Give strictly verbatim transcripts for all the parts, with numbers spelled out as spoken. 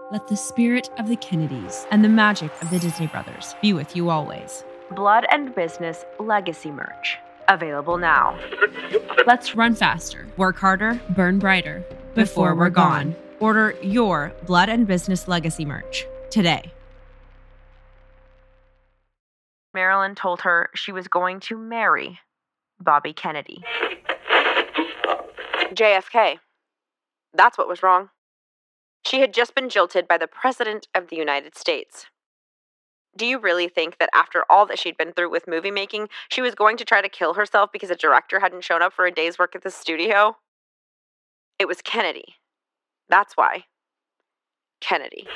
Let the spirit of the Kennedys and the magic of the Disney Brothers be with you always. Blood and Business Legacy merch. Available now. Let's run faster, work harder, burn brighter before we're gone. Order your Blood and Business Legacy merch today. Marilyn told her she was going to marry Bobby Kennedy. J F K. That's what was wrong. She had just been jilted by the President of the United States. Do you really think that after all that she'd been through with movie making, she was going to try to kill herself because a director hadn't shown up for a day's work at the studio? It was Kennedy. That's why. Kennedy.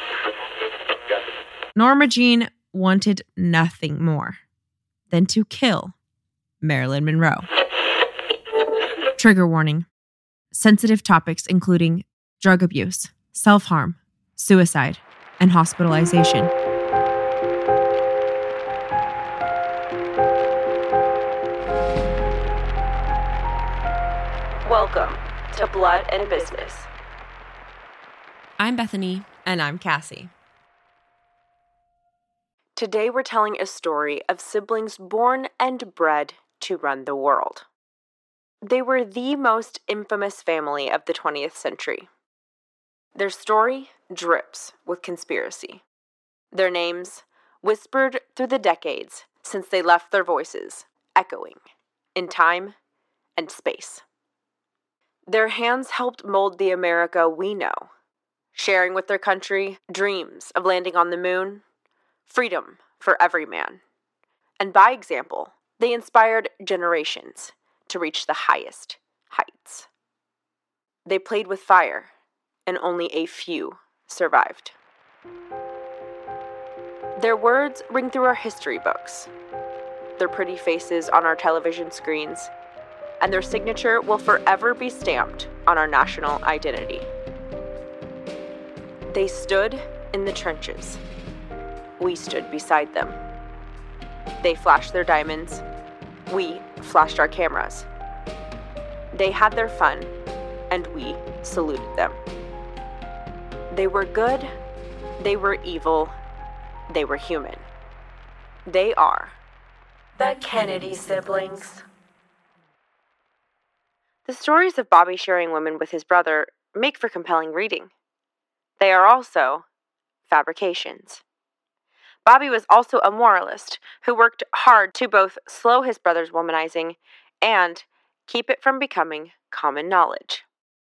Norma Jean wanted nothing more than to kill Marilyn Monroe. Trigger warning. Sensitive topics including drug abuse, self-harm, suicide, and hospitalization. Welcome to Blood and Business. I'm Bethany. And I'm Cassie. Today we're telling a story of siblings born and bred to run the world. They were the most infamous family of the twentieth century. Their story drips with conspiracy. Their names whispered through the decades since they left their voices echoing in time and space. Their hands helped mold the America we know, sharing with their country dreams of landing on the moon, freedom for every man. And by example, they inspired generations to reach the highest heights. They played with fire, and only a few survived. Their words ring through our history books, their pretty faces on our television screens, and their signature will forever be stamped on our national identity. They stood in the trenches. We stood beside them. They flashed their diamonds. We flashed our cameras. They had their fun, and we saluted them. They were good, they were evil, they were human. They are the Kennedy siblings. The stories of Bobby sharing women with his brother make for compelling reading. They are also fabrications. Bobby was also a moralist who worked hard to both slow his brother's womanizing and keep it from becoming common knowledge.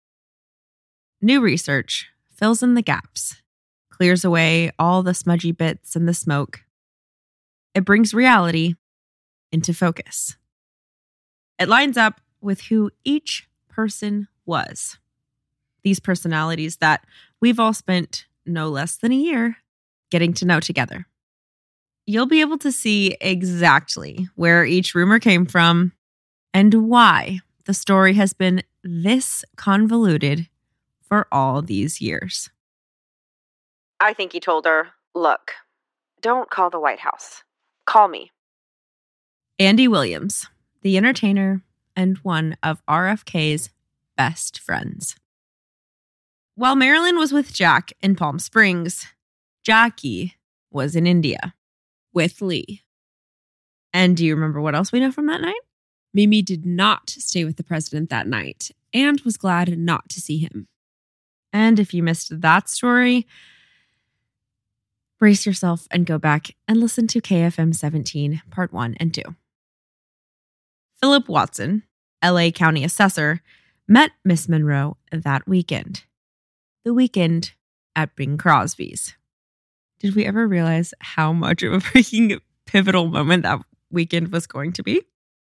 New research fills in the gaps, clears away all the smudgy bits and the smoke. It brings reality into focus. It lines up with who each person was. These personalities that we've all spent no less than a year getting to know together. You'll be able to see exactly where each rumor came from and why the story has been this convoluted for all these years. I think he told her, look, don't call the White House. Call me. Andy Williams, the entertainer and one of R F K's best friends. While Marilyn was with Jack in Palm Springs, Jackie was in India with Lee. And do you remember what else we know from that night? Mimi did not stay with the president that night and was glad not to see him. And if you missed that story, brace yourself and go back and listen to K F M seventeen, part one and two. Philip Watson, L A County Assessor, met Miss Monroe that weekend. The weekend at Bing Crosby's. Did we ever realize how much of a freaking pivotal moment that weekend was going to be?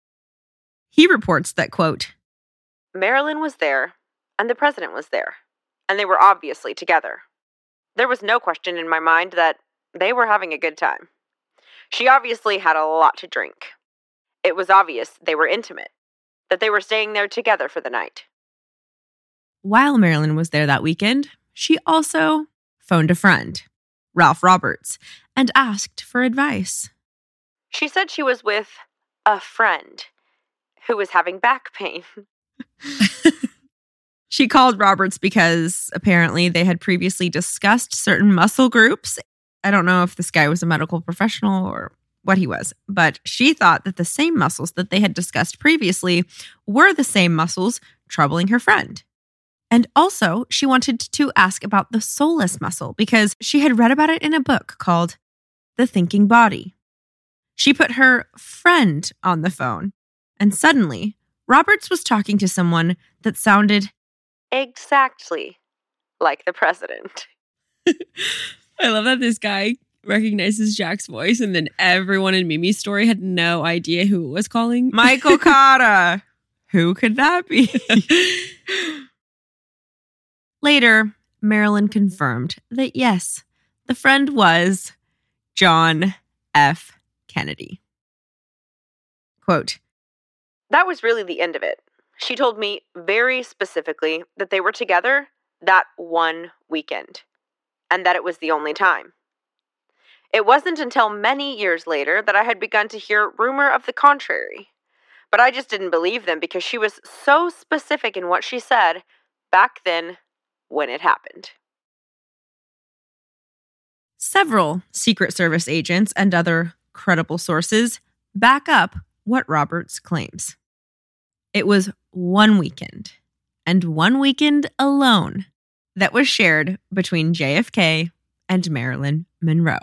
He reports that, quote, Marilyn was there, and the president was there, and they were obviously together. There was no question in my mind that they were having a good time. She obviously had a lot to drink. It was obvious they were intimate, that they were staying there together for the night. While Marilyn was there that weekend, she also phoned a friend, Ralph Roberts, and asked for advice. She said she was with a friend who was having back pain. She called Roberts because apparently they had previously discussed certain muscle groups. I don't know if this guy was a medical professional or what he was, but she thought that the same muscles that they had discussed previously were the same muscles troubling her friend. And also, she wanted to ask about the soleus muscle because she had read about it in a book called The Thinking Body. She put her friend on the phone, and suddenly, Roberts was talking to someone that sounded exactly like the president. I love that this guy recognizes Jack's voice, and then everyone in Mimi's story had no idea who it was calling. Michael Cotta. Who could that be? Later, Marilyn confirmed that yes, the friend was John F. Kennedy. Quote, that was really the end of it. She told me very specifically that they were together that one weekend, and that it was the only time. It wasn't until many years later that I had begun to hear rumor of the contrary, but I just didn't believe them because she was so specific in what she said back then when it happened. Several Secret Service agents and other credible sources back up what Roberts claims. It was one weekend, and one weekend alone, that was shared between J F K and Marilyn Monroe.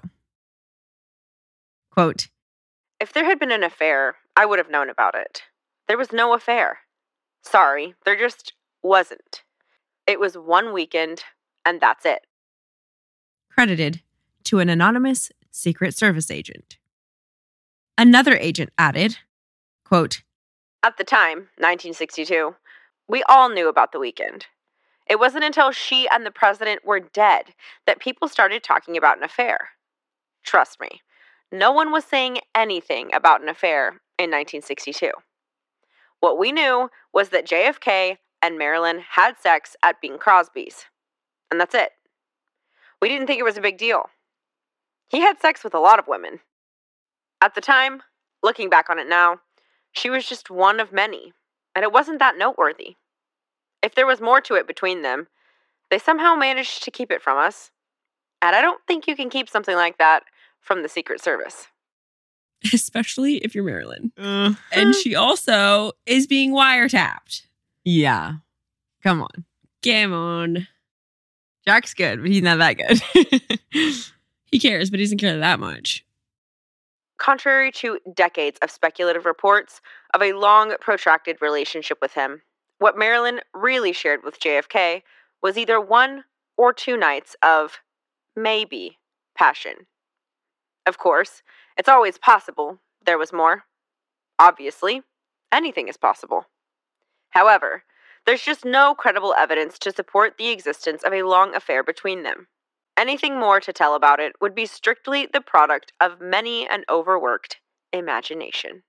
Quote, if there had been an affair, I would have known about it. There was no affair. Sorry, there just wasn't. It was one weekend, and that's it. Credited to an anonymous Secret Service agent. Another agent added, quote, at the time, nineteen sixty-two, we all knew about the weekend. It wasn't until she and the president were dead that people started talking about an affair. Trust me, no one was saying anything about an affair in nineteen sixty-two. What we knew was that J F K and Marilyn had sex at Bing Crosby's. And that's it. We didn't think it was a big deal. He had sex with a lot of women. At the time, looking back on it now, she was just one of many, and it wasn't that noteworthy. If there was more to it between them, they somehow managed to keep it from us. And I don't think you can keep something like that from the Secret Service. Especially if you're Marilyn. Uh, And she also is being wiretapped. yeah. Come on. Come on. Jack's good, but he's not that good. He cares, but he doesn't care that much. Contrary to decades of speculative reports of a long, protracted relationship with him, what Marilyn really shared with J F K was either one or two nights of, maybe, passion. Of course, it's always possible there was more. Obviously, anything is possible. However, there's just no credible evidence to support the existence of a long affair between them. Anything more to tell about it would be strictly the product of many an overworked imagination.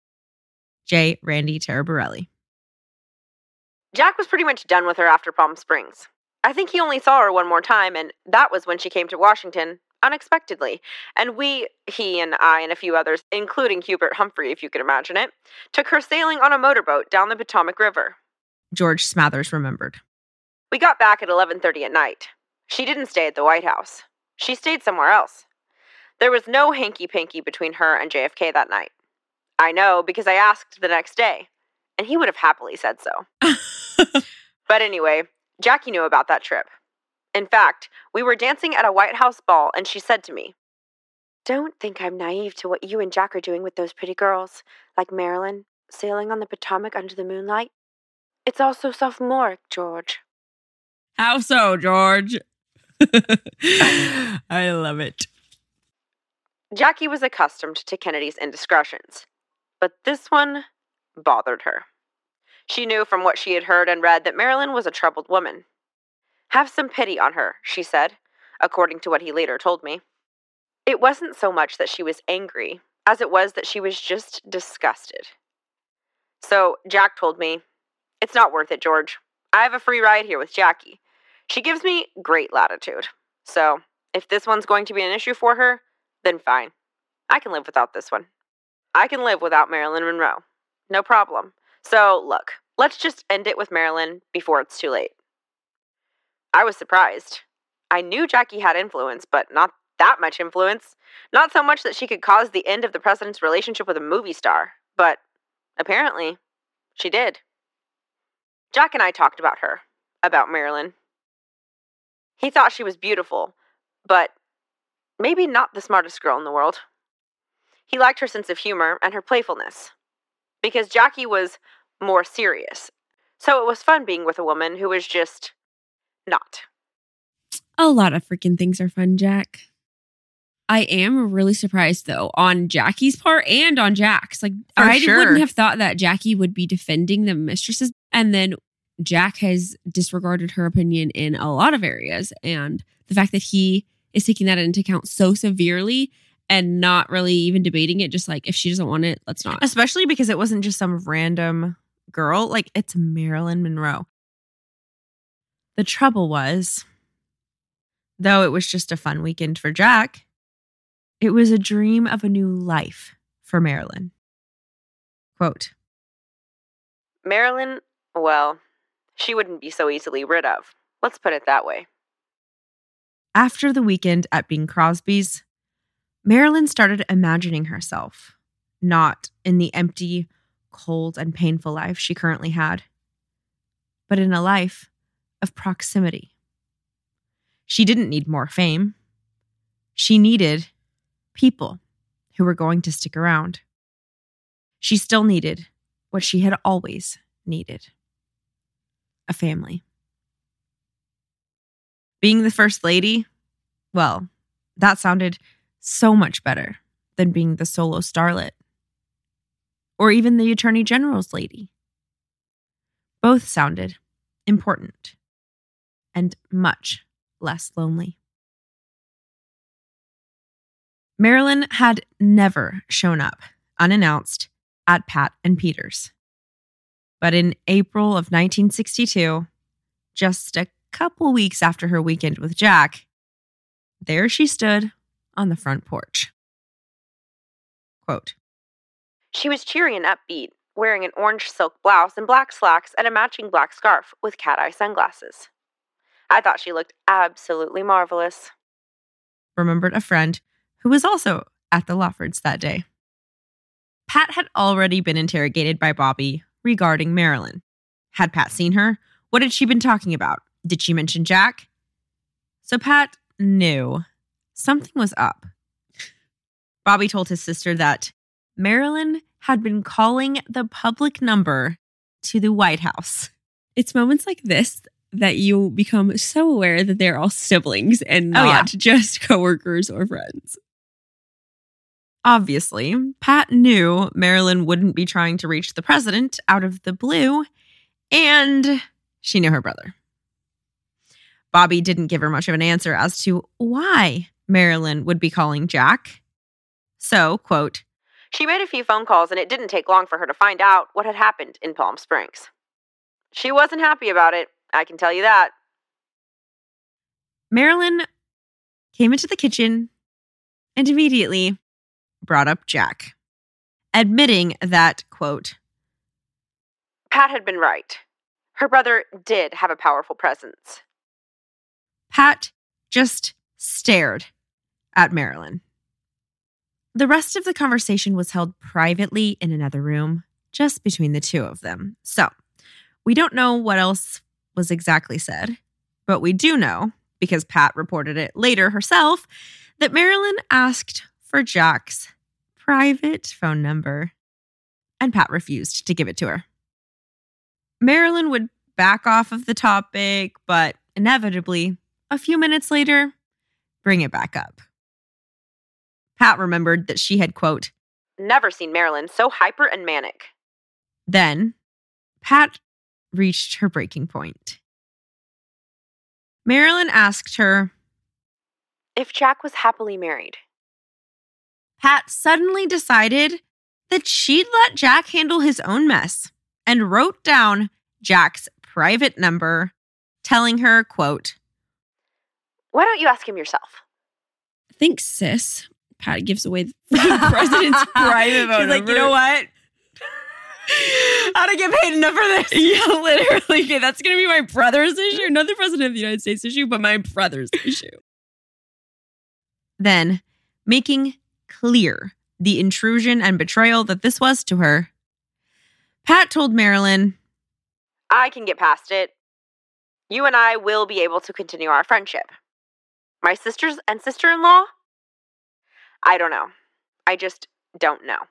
J. Randy Taraborelli. Jack was pretty much done with her after Palm Springs. I think he only saw her one more time, and that was when she came to Washington, unexpectedly. And we, he and I and a few others, including Hubert Humphrey, if you could imagine it, took her sailing on a motorboat down the Potomac River. George Smathers remembered. We got back at eleven thirty at night. She didn't stay at the White House. She stayed somewhere else. There was no hanky-panky between her and J F K that night. I know because I asked the next day, and he would have happily said so. But anyway, Jackie knew about that trip. In fact, we were dancing at a White House ball, and she said to me, "Don't think I'm naive to what you and Jack are doing with those pretty girls, like Marilyn, sailing on the Potomac under the moonlight. It's all so sophomoric, George." How so, George? I love it. Jackie was accustomed to Kennedy's indiscretions, but this one bothered her. She knew from what she had heard and read that Marilyn was a troubled woman. "Have some pity on her," she said, according to what he later told me. It wasn't so much that she was angry, as it was that she was just disgusted. So Jack told me, "It's not worth it, George. I have a free ride here with Jackie. She gives me great latitude. So if this one's going to be an issue for her, then fine. I can live without this one. I can live without Marilyn Monroe. No problem. So look, Let's just end it with Marilyn before it's too late. I was surprised. I knew Jackie had influence, but not that much influence. Not so much that she could cause the end of the president's relationship with a movie star, but apparently she did. Jack and I talked about her, about Marilyn. He thought she was beautiful, but maybe not the smartest girl in the world. He liked her sense of humor and her playfulness, because Jackie was more serious. So it was fun being with a woman who was just not. A lot of freaking things are fun, Jack. I am really surprised, though, on Jackie's part and on Jack's. Like, For I sure. wouldn't have thought that Jackie would be defending the mistresses. And then Jack has disregarded her opinion in a lot of areas. And the fact that he is taking that into account so severely and not really even debating it, just like, if she doesn't want it, let's not. Especially because it wasn't just some random girl. Like, it's Marilyn Monroe. The trouble was, though it was just a fun weekend for Jack, it was a dream of a new life for Marilyn. Quote, Marilyn, well, she wouldn't be so easily rid of. Let's put it that way. after the weekend at Bing Crosby's, Marilyn started imagining herself not in the empty, cold, and painful life she currently had, but in a life of proximity. She didn't need more fame. She needed people who were going to stick around. She still needed what she had always needed: a family. Being the first lady, well, that sounded so much better than being the solo starlet, or even the attorney general's lady. Both sounded important and much less lonely. Marilyn had never shown up unannounced at Pat and Peter's. But in April of nineteen sixty-two, just a couple weeks after her weekend with Jack, there she stood on the front porch. Quote, She was cheery and upbeat, wearing an orange silk blouse and black slacks and a matching black scarf with cat-eye sunglasses. I thought she looked absolutely marvelous. Remembered a friend who was also at the Lawfords that day. Pat had already been interrogated by Bobby regarding Marilyn. Had Pat seen her? What had she been talking about? Did she mention Jack? So Pat knew something was up. Bobby told his sister that Marilyn had been calling the public number to the White House. It's moments like this that you become so aware that they're all siblings and not Oh, yeah. just coworkers or friends. Obviously, Pat knew Marilyn wouldn't be trying to reach the president out of the blue, and she knew her brother. Bobby didn't give her much of an answer as to why Marilyn would be calling Jack. So, quote, She made a few phone calls and it didn't take long for her to find out what had happened in Palm Springs. She wasn't happy about it, I can tell you that. Marilyn came into the kitchen and immediately brought up Jack, admitting that, quote, Pat had been right. Her brother did have a powerful presence. Pat just stared at Marilyn. The rest of the conversation was held privately in another room, just between the two of them. So, we don't know what else was exactly said, but we do know, because Pat reported it later herself, that Marilyn asked for Jack's private phone number, and Pat refused to give it to her. Marilyn would back off of the topic, but inevitably, a few minutes later, bring it back up. Pat remembered that she had, quote, Never seen Marilyn so hyper and manic. Then, Pat reached her breaking point. Marilyn asked her If Jack was happily married. Pat suddenly decided that she'd let Jack handle his own mess and wrote down Jack's private number, telling her, quote, Why don't you ask him yourself? Thanks, sis. Pat gives away the president's private phone She's like, number. you know what? How to get paid enough for this? Yeah, literally. Okay, that's going to be my brother's issue. Not the president of the United States issue, but my brother's issue. Then, making clear the intrusion and betrayal that this was to her, Pat told Marilyn, I can get past it. You and I will be able to continue our friendship. My sisters and sister-in-law? I don't know. I just don't know.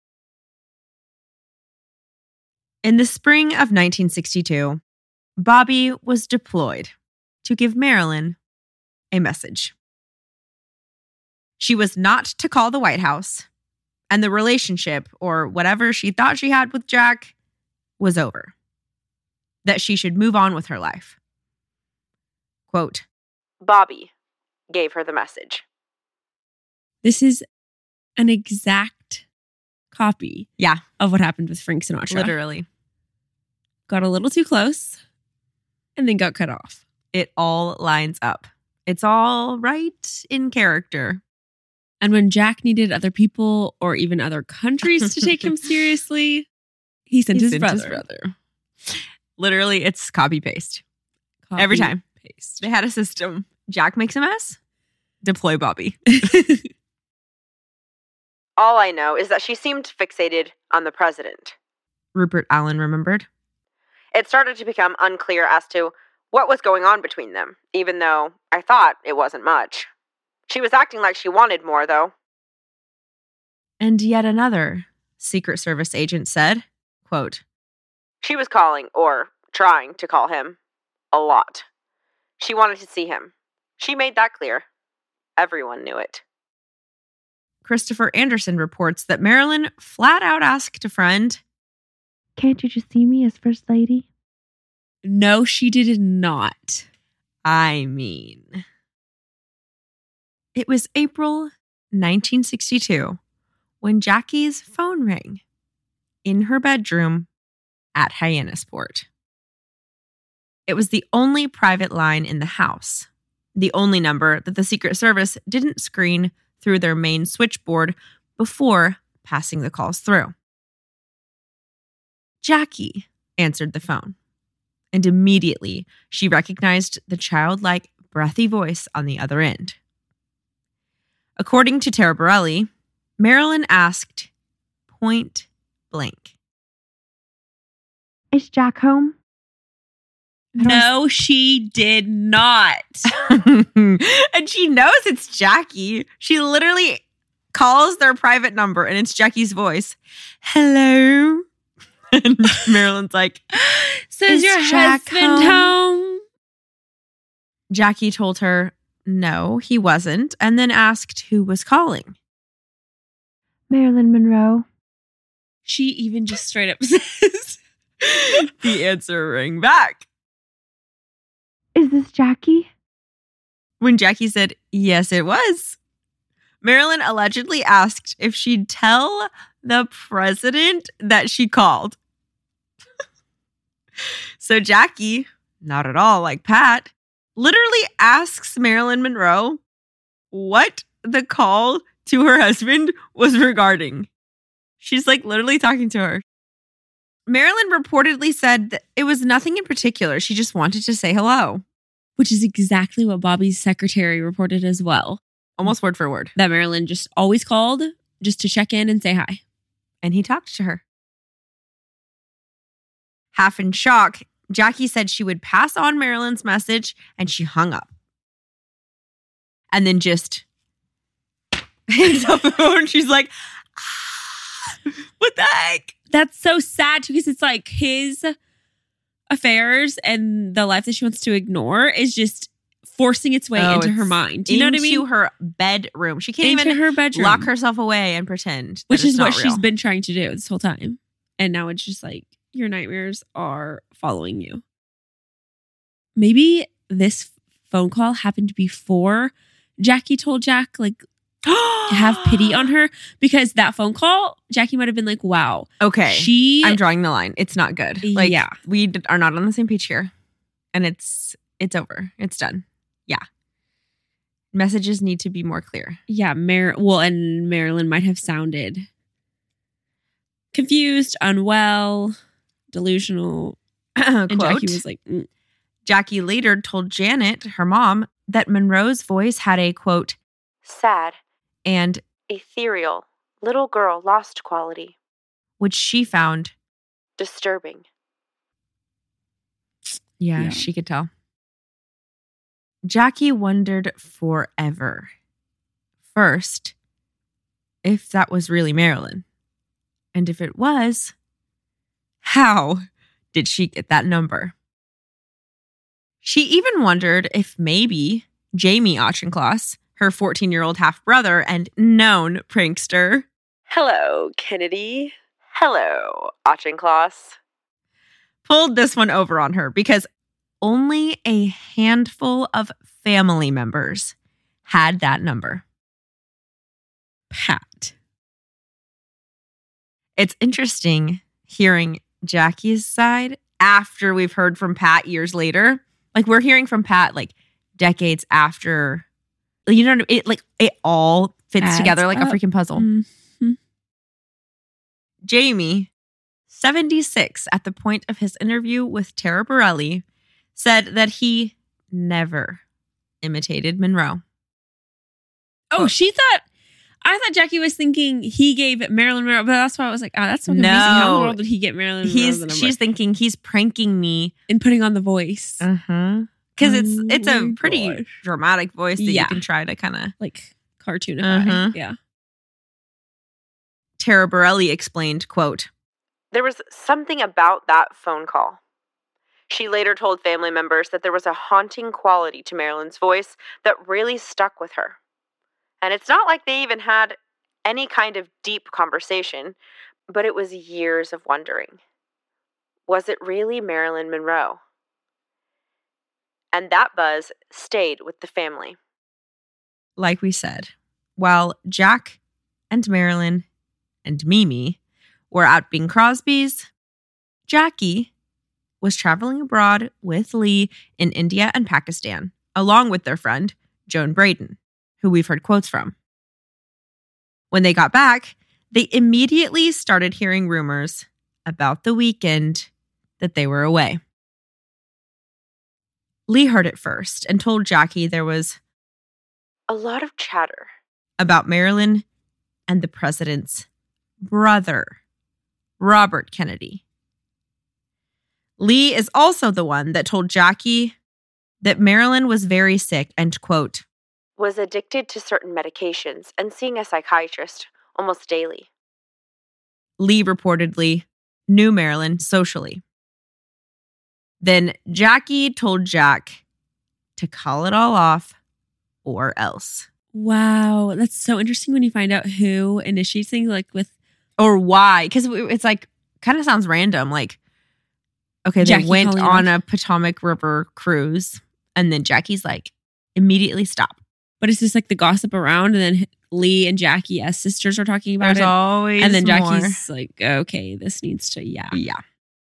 In the spring of nineteen sixty-two, Bobby was deployed to give Marilyn a message. She was not to call the White House, and the relationship, or whatever she thought she had with Jack, was over. That she should move on with her life. Quote, Bobby gave her the message. This is an exact copy Yeah. of what happened with Frank Sinatra. Literally. Got a little too close and then got cut off. It all lines up. It's all right in character. And when Jack needed other people or even other countries to take him seriously, he sent, He his, sent brother. his brother. Literally, it's copy paste. Copy, Every time. Paste. They had a system. Jack makes a mess. Deploy Bobby. All I know is that she seemed fixated on the president. Rupert Allen remembered. It started to become unclear as to what was going on between them, even though I thought it wasn't much. She was acting like she wanted more, though. And yet another Secret Service agent said, quote, She was calling, or trying to call him, a lot. She wanted to see him. She made that clear. Everyone knew it. Christopher Anderson reports that Marilyn flat out asked a friend, Can't you just see me as First Lady? No, she did not. I mean, it was April nineteen sixty-two when Jackie's phone rang in her bedroom at Hyannisport. It was the only private line in the house, the only number that the Secret Service didn't screen through their main switchboard before passing the calls through. Jackie answered the phone, and immediately she recognized the childlike, breathy voice on the other end. According to Tara Borelli, Marilyn asked point blank, Is Jack home? No, she did not. And she knows it's Jackie. She literally calls their private number and it's Jackie's voice. Hello? And Marilyn's like, So is, Is your Jack husband home? home? Jackie told her, no, he wasn't, and then asked who was calling. Marilyn Monroe. She even just straight up says, The answer rang back. Is this Jackie? When Jackie said, yes, it was. Marilyn allegedly asked if she'd tell the president that she called. So Jackie, not at all like Pat, literally asks Marilyn Monroe what the call to her husband was regarding. She's like literally talking to her. Marilyn reportedly said that it was nothing in particular. She just wanted to say hello. which is exactly what Bobby's secretary reported as well. Almost word for word. That Marilyn just always called just to check in and say hi. And he talked to her. Half in shock, Jackie said she would pass on Marilyn's message and she hung up. And then just hangs up the phone. She's like, ah, what the heck? That's so sad too, because it's like his affairs and the life that she wants to ignore is just forcing its way Oh, into her it's mind. Do you know what I mean? Into her bedroom. She can't Into even her bedroom. lock herself away and pretend. that Which it's is what not she's real. been trying to do this whole time. And now it's just like, your nightmares are following you. Maybe this phone call happened before Jackie told Jack, like, have pity on her. Because that phone call, Jackie might have been like, wow. Okay. She, I'm drawing the line. It's not good. Like, Yeah. we d- are not on the same page here. And it's it's over. It's done. Yeah. Messages need to be more clear. yeah, Mar- well, and Marilyn might have sounded confused, unwell, delusional. And Quote, Jackie was like, mm. Jackie later told Janet, her mom, that Monroe's voice had a, quote, sad and ethereal, little girl lost quality, which she found, disturbing. yeah, Yeah. she could tell. Jackie wondered forever, first, if that was really Marilyn. And if it was, how did she get that number? She even wondered if maybe Jamie Auchincloss, her fourteen-year-old half-brother and known prankster, Hello, Kennedy. Hello, Auchincloss. pulled this one over on her because only a handful of family members had that number. Pat. It's interesting hearing Jackie's side after we've heard from Pat years later. Like, we're hearing from Pat like decades after. You know, it like it all fits Adds together like up. a freaking puzzle. Mm-hmm. Jamie, seventy-six, at the point of his interview with Tara Borelli, said that he never imitated Monroe. Oh, she thought, I thought Jackie was thinking he gave Marilyn Monroe, but that's why I was like, oh, that's so confusing. How in the No. world did he get Marilyn Monroe? He's the number? she's thinking he's pranking me. and putting on the voice. Uh-huh. Because it's Oh it's a my pretty gosh. dramatic voice that Yeah. you can try to kind of. Like cartoonify. Uh-huh. Yeah. Tara Borelli explained, quote, There was something about that phone call. She later told family members that there was a haunting quality to Marilyn's voice that really stuck with her. And it's not like they even had any kind of deep conversation, but it was years of wondering. Was it really Marilyn Monroe? And that buzz stayed with the family. like we said, while Jack and Marilyn and Mimi were out Bing Crosby's, Jackie was traveling abroad with Lee in India and Pakistan, along with their friend, Joan Braden, who we've heard quotes from. When they got back, they immediately started hearing rumors about the weekend that they were away. Lee heard it first and told Jackie there was A lot of chatter. about Marilyn and the president's brother, Robert Kennedy. Lee is also the one that told Jackie that Marilyn was very sick and, quote, Was addicted to certain medications and seeing a psychiatrist almost daily. Lee reportedly knew Marilyn socially. Then Jackie told Jack to call it all off or else. Wow. That's so interesting when you find out who initiates things like with Or why? Because it's like, kind of sounds random. Like, okay, they Jackie went calling it on off. a Potomac River cruise and then Jackie's like, immediately stop. but it's just like the gossip around, and then Lee and Jackie as sisters are talking about There's it. always And then more. Jackie's like, okay, this needs to, yeah. Yeah.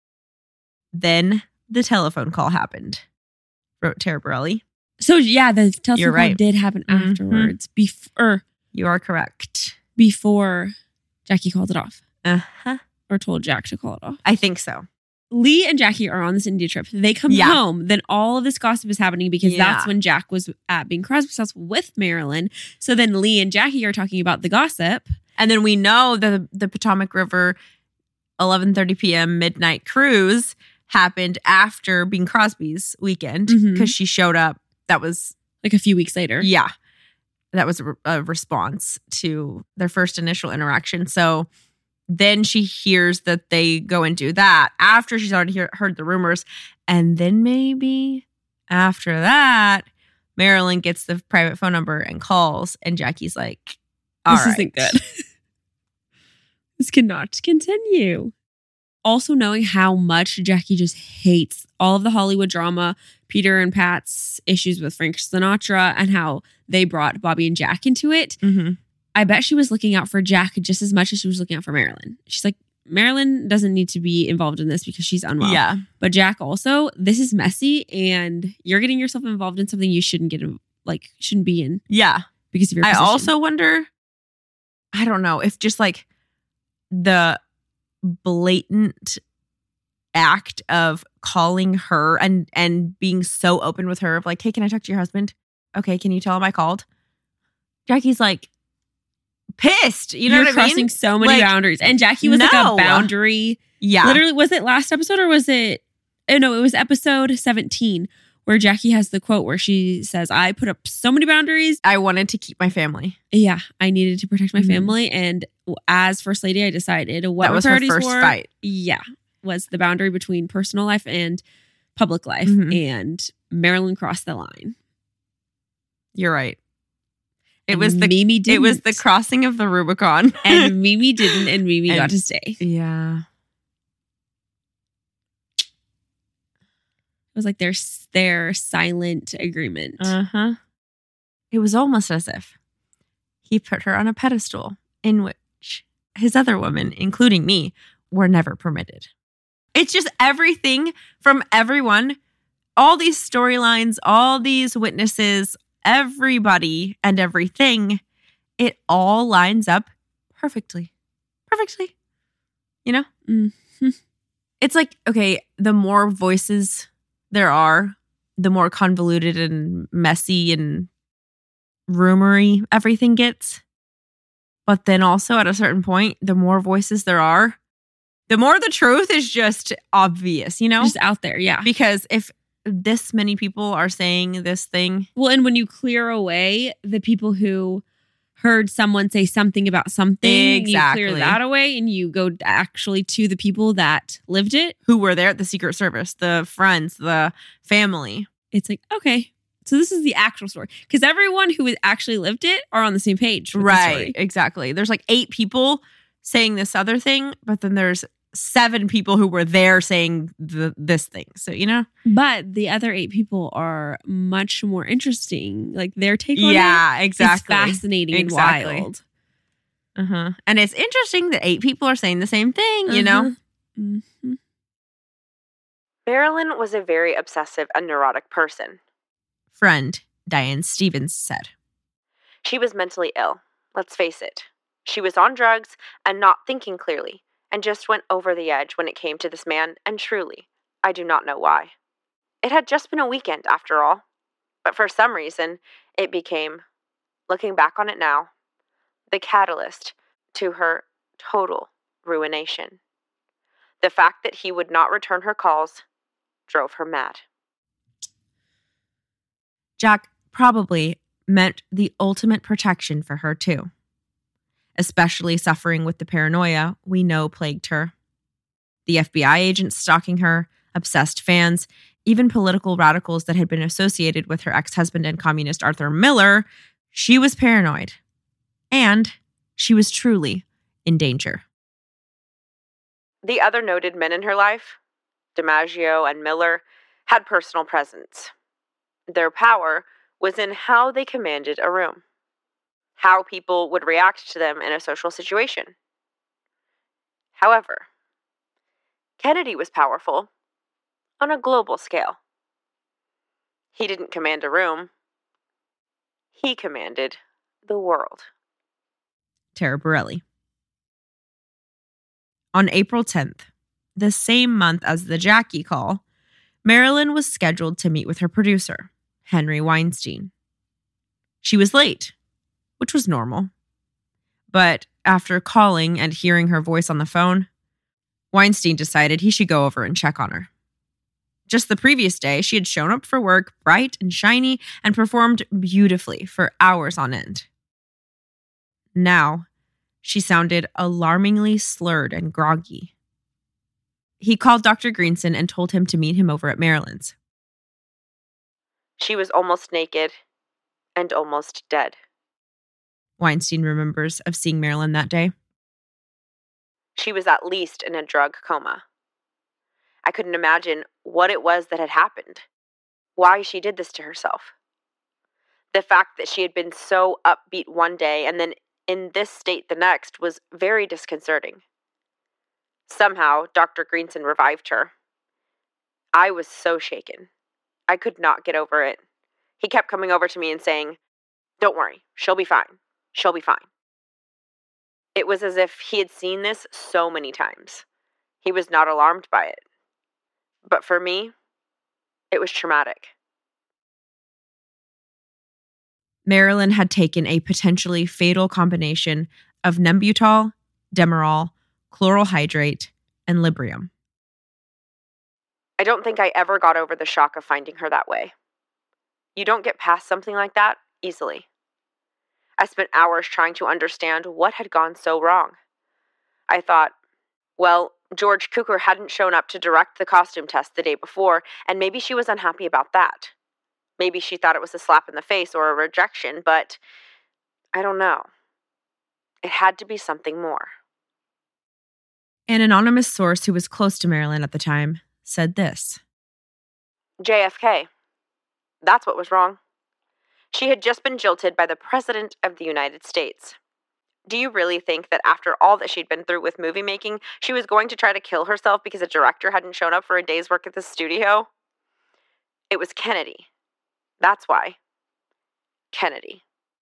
Then the telephone call happened, wrote Tara Borelli. So yeah, the telephone You're call right. did happen Mhm. afterwards, before You are correct. before Jackie called it off, Uh-huh. or told Jack to call it off. I think so. Lee and Jackie are on this India trip. They come Yeah. home. Then all of this gossip is happening because Yeah. that's when Jack was at Bing Crosby's house with Marilyn. So then Lee and Jackie are talking about the gossip. And then we know that the, the Potomac River eleven thirty p.m. midnight cruise happened after Bing Crosby's weekend because Mhm. she showed up. That was, Like a few weeks later. yeah, that was a, re- a response to their first initial interaction. So then she hears that they go and do that after she's already hear, heard the rumors. And then maybe after that, Marilyn gets the private phone number and calls. And Jackie's like, all This right. isn't good. This cannot continue. Also knowing how much Jackie just hates all of the Hollywood drama, Peter and Pat's issues with Frank Sinatra, and how they brought Bobby and Jack into it. Mhm. I bet she was looking out for Jack just as much as she was looking out for Marilyn. She's like, Marilyn doesn't need to be involved in this because she's unwell. Yeah. But Jack also, this is messy and you're getting yourself involved in something you shouldn't get, in- like, shouldn't be in Yeah. because of your I position. also wonder, I don't know, if just like the blatant act of calling her and and being so open with her of like, hey, can I talk to your husband? Okay, can you tell him I called? Jackie's like pissed. You know You're what I crossing mean? so many Like, boundaries. And Jackie was like no. a boundary. Yeah. Literally, was it last episode or was it? Oh no, it was episode seventeen where Jackie has the quote where she says, I put up so many boundaries. I wanted to keep my family. Yeah, I needed to protect my Mhm. family. And as First Lady, I decided what That my was her priorities first were. fight. Yeah, was the boundary between personal life and public life. Mhm. And Marilyn crossed the line. You're right. It And was the Mimi didn't. it was the crossing of the Rubicon. And Mimi didn't, and Mimi And- got to stay. It yeah. was like their their silent agreement. Uh-huh. It was almost as if he put her on a pedestal in which his other women, including me, were never permitted. It's just everything from everyone, all these storylines, all these witnesses, everybody and everything, it all lines up perfectly. Perfectly. You know? Mhm. It's like, okay, the more voices there are, the more convoluted and messy and rumory everything gets. But then also at a certain point, the more voices there are, the more the truth is just obvious, you know? Just out there, yeah. Because if this many people are saying this thing, Well, and when you clear away the people who heard someone say something about something, Exactly. you clear that away and you go actually to the people that lived it. who were there at the Secret Service, the friends, the family. It's like, okay, so this is the actual story. Because everyone who actually lived it are on the same page. With the Right, story. exactly. There's like eight people saying this other thing, but then there's seven people who were there saying the, this thing. So, you know? But the other eight people are much more interesting. Like their take on it Yeah, is exactly. fascinating Exactly. and wild. Uh-huh. And it's interesting that eight people are saying the same thing, you know? Uh-huh. Mhm. Marilyn was a very obsessive and neurotic person. Friend Diane Stevens said. She was mentally ill, let's face it. She was on drugs and not thinking clearly, and just went over the edge when it came to this man, and truly, I do not know why. It had just been a weekend, after all, but for some reason, it became, looking back on it now, the catalyst to her total ruination. The fact that he would not return her calls drove her mad. Jack probably meant the ultimate protection for her, too. Especially suffering with the paranoia we know plagued her. The F B I agents stalking her, obsessed fans, even political radicals that had been associated with her ex-husband and communist Arthur Miller, she was paranoid. And she was truly in danger. The other noted men in her life, DiMaggio and Miller, had personal presence. Their power was in how they commanded a room, how people would react to them in a social situation. However, Kennedy was powerful on a global scale. He didn't command a room. He commanded the world. Tara Borelli. On April tenth, the same month as the Jackie call, Marilyn was scheduled to meet with her producer, Henry Weinstein. She was late, which was normal. But after calling and hearing her voice on the phone, Weinstein decided he should go over and check on her. Just the previous day, she had shown up for work bright and shiny and performed beautifully for hours on end. Now, she sounded alarmingly slurred and groggy. He called Doctor Greenson and told him to meet him over at Marilyn's. She was almost naked and almost dead. Weinstein remembers of seeing Marilyn that day. She was at least in a drug coma. I couldn't imagine what it was that had happened, why she did this to herself. The fact that she had been so upbeat one day and then in this state the next was very disconcerting. Somehow, Doctor Greenson revived her. I was so shaken. I could not get over it. He kept coming over to me and saying, "Don't worry, she'll be fine. She'll be fine." It was as if he had seen this so many times. He was not alarmed by it. But for me, it was traumatic. Marilyn had taken a potentially fatal combination of Nembutal, Demerol, chloral hydrate, and Librium. I don't think I ever got over the shock of finding her that way. You don't get past something like that easily. I spent hours trying to understand what had gone so wrong. I thought, well, George Cukor hadn't shown up to direct the costume test the day before, and maybe she was unhappy about that. Maybe she thought it was a slap in the face or a rejection, but I don't know. It had to be something more. An anonymous source who was close to Marilyn at the time said this. J F K. That's what was wrong. She had just been jilted by the President of the United States. Do you really think that after all that she'd been through with movie making, she was going to try to kill herself because a director hadn't shown up for a day's work at the studio? It was Kennedy. That's why. Kennedy.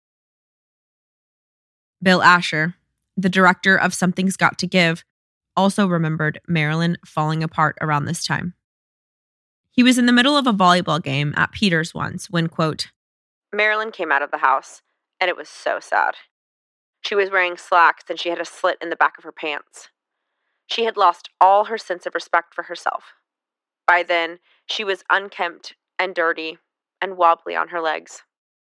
Bill Asher, the director of Something's Got to Give, also remembered Marilyn falling apart around this time. He was in the middle of a volleyball game at Peters once when, quote, Marilyn came out of the house, and it was so sad. She was wearing slacks and she had a slit in the back of her pants. She had lost all her sense of respect for herself. By then, she was unkempt and dirty and wobbly on her legs.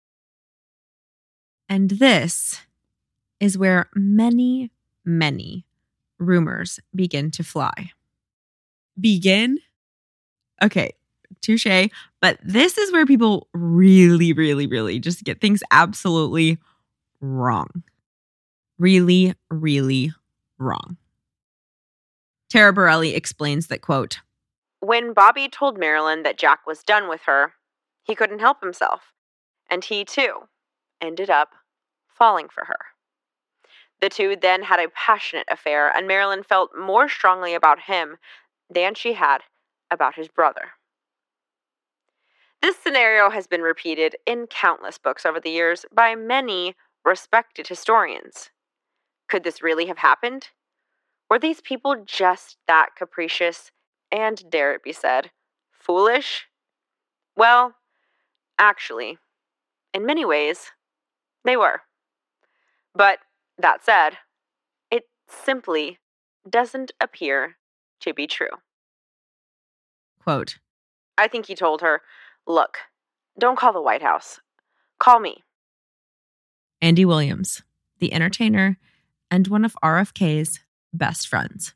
And this is where many, many rumors begin to fly. Begin? Okay, touche. But this is where people really, really, really just get things absolutely wrong. Really, really wrong. Tara Borelli explains that, quote, when Bobby told Marilyn that Jack was done with her, he couldn't help himself, and he, too, ended up falling for her. The two then had a passionate affair, and Marilyn felt more strongly about him than she had about his brother. This scenario has been repeated in countless books over the years by many respected historians. Could this really have happened? Were these people just that capricious and, dare it be said, foolish? Well, actually, in many ways, they were. But, that said, it simply doesn't appear to be true. Quote, I think he told her, look, don't call the White House. Call me. Andy Williams, the entertainer and one of R F K's best friends.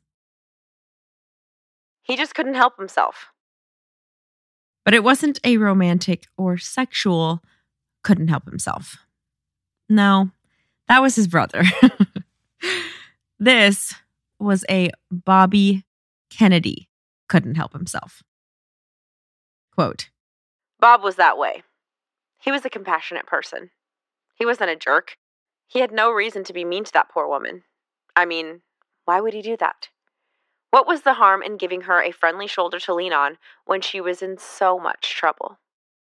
He just couldn't help himself. But it wasn't a romantic or sexual couldn't help himself. No, that was his brother. This was a Bobby Kennedy couldn't help himself. Quote, Bob was that way. He was a compassionate person. He wasn't a jerk. He had no reason to be mean to that poor woman. I mean, why would he do that? What was the harm in giving her a friendly shoulder to lean on when she was in so much trouble?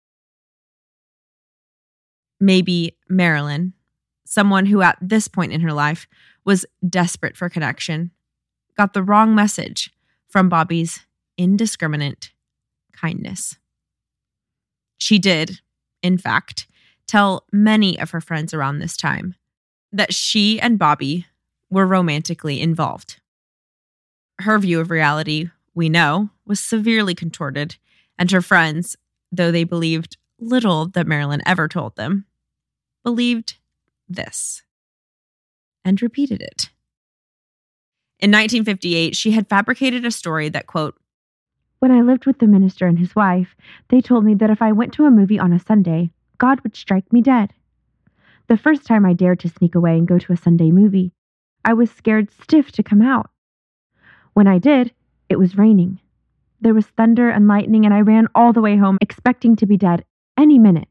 Maybe Marilyn, someone who at this point in her life was desperate for connection, got the wrong message from Bobby's indiscriminate kindness. She did, in fact, tell many of her friends around this time that she and Bobby were romantically involved. Her view of reality, we know, was severely contorted, and her friends, though they believed little that Marilyn ever told them, believed this and repeated it. In nineteen fifty-eight, she had fabricated a story that, quote, when I lived with the minister and his wife, they told me that if I went to a movie on a Sunday, God would strike me dead. The first time I dared to sneak away and go to a Sunday movie, I was scared stiff to come out. When I did, it was raining. There was thunder and lightning, and I ran all the way home expecting to be dead any minute.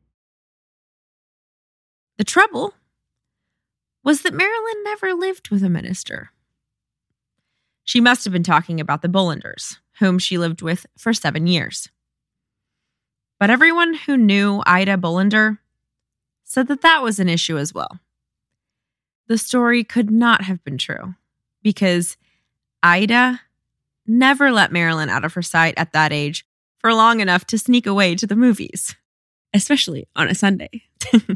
The trouble was that Marilyn never lived with a minister. She must have been talking about the Bullenders, whom she lived with for seven years. But everyone who knew Ida Bullender said that that was an issue as well. The story could not have been true because Ida never let Marilyn out of her sight at that age for long enough to sneak away to the movies. Especially on a Sunday.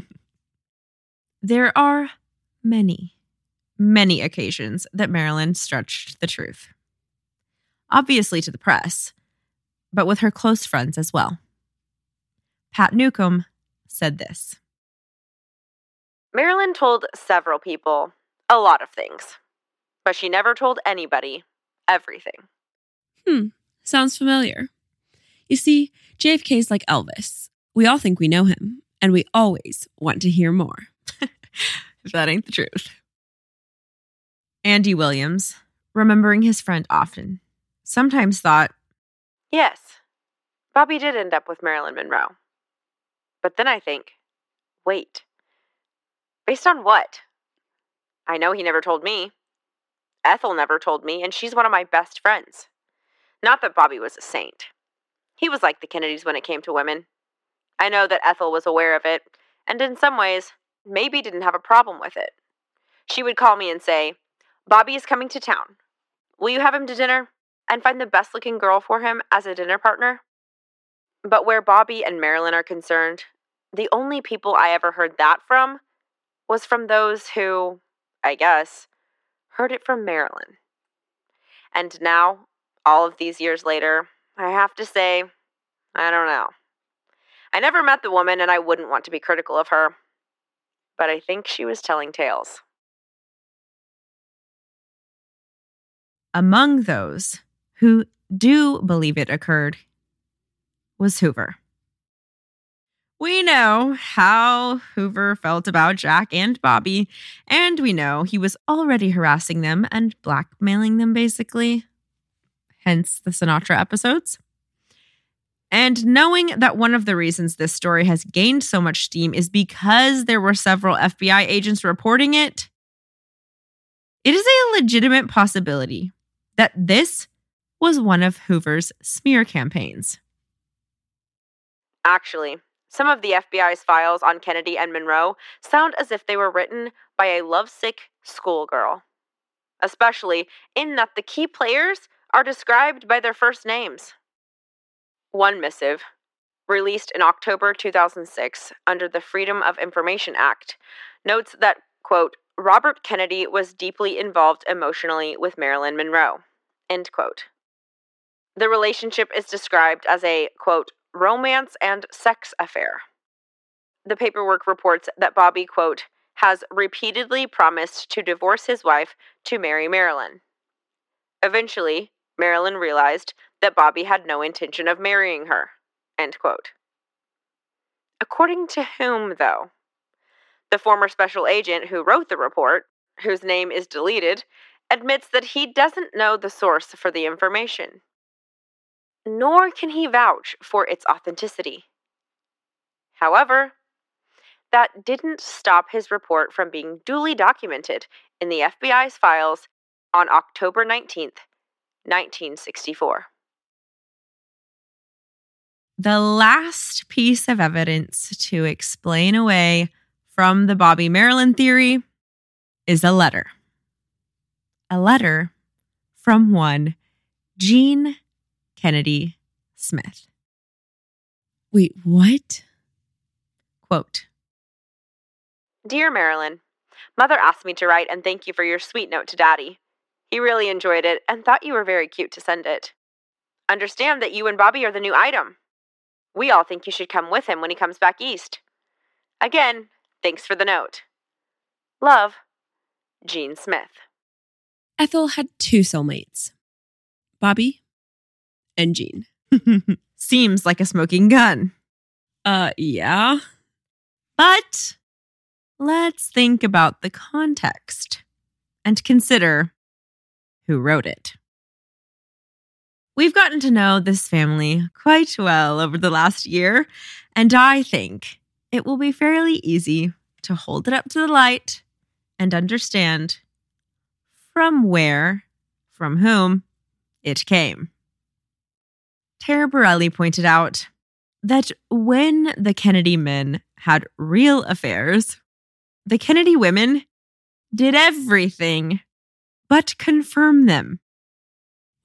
There are many, many occasions that Marilyn stretched the truth. Obviously to the press, but with her close friends as well. Pat Newcomb said this. Marilyn told several people a lot of things, but she never told anybody everything. Hmm, sounds familiar. You see, J F K's like Elvis. We all think we know him, and we always want to hear more. If that ain't the truth. Andy Williams, remembering his friend often, sometimes thought, yes, Bobby did end up with Marilyn Monroe. But then I think, wait, based on what? I know he never told me. Ethel never told me, and she's one of my best friends. Not that Bobby was a saint. He was like the Kennedys when it came to women. I know that Ethel was aware of it, and in some ways, maybe didn't have a problem with it. She would call me and say, Bobby is coming to town. Will you have him to dinner and find the best-looking girl for him as a dinner partner? But where Bobby and Marilyn are concerned, the only people I ever heard that from was from those who, I guess, heard it from Marilyn. And now, all of these years later, I have to say, I don't know. I never met the woman, and I wouldn't want to be critical of her. But I think she was telling tales. among those who do believe it occurred was Hoover. We know how Hoover felt about Jack and Bobby, and we know he was already harassing them and blackmailing them, basically. Hence the Sinatra episodes. And knowing that one of the reasons this story has gained so much steam is because there were several F B I agents reporting it, it is a legitimate possibility that this was one of Hoover's smear campaigns. Actually, some of the F B I's files on Kennedy and Monroe sound as if they were written by a lovesick schoolgirl, especially in that the key players are described by their first names. One missive, released in October two thousand six under the Freedom of Information Act, notes that, quote, Robert Kennedy was deeply involved emotionally with Marilyn Monroe, end quote. The relationship is described as a, quote, romance and sex affair. The paperwork reports that Bobby, quote, has repeatedly promised to divorce his wife to marry Marilyn. Eventually, Marilyn realized that Bobby had no intention of marrying her, end quote. According to whom, though? The former special agent who wrote the report, whose name is deleted, admits that he doesn't know the source for the information. Nor can he vouch for its authenticity. However, that didn't stop his report from being duly documented in the F B I's files on October nineteenth, nineteen sixty-four. The last piece of evidence to explain away from the Bobby Marilyn theory is a letter. A letter from one Jean Kennedy Smith. Wait, what? Quote, Dear Marilyn, Mother asked me to write and thank you for your sweet note to Daddy. He really enjoyed it and thought you were very cute to send it. Understand that you and Bobby are the new item. We all think you should come with him when he comes back east. Again, thanks for the note. Love, Jean Smith. Ethel had two soulmates, Bobby and Jean. Seems like a smoking gun. Uh, yeah. But let's think about the context and consider who wrote it. We've gotten to know this family quite well over the last year, and I think it will be fairly easy to hold it up to the light and understand from where, from whom, it came. Tara Borelli pointed out that when the Kennedy men had real affairs, the Kennedy women did everything but confirm them.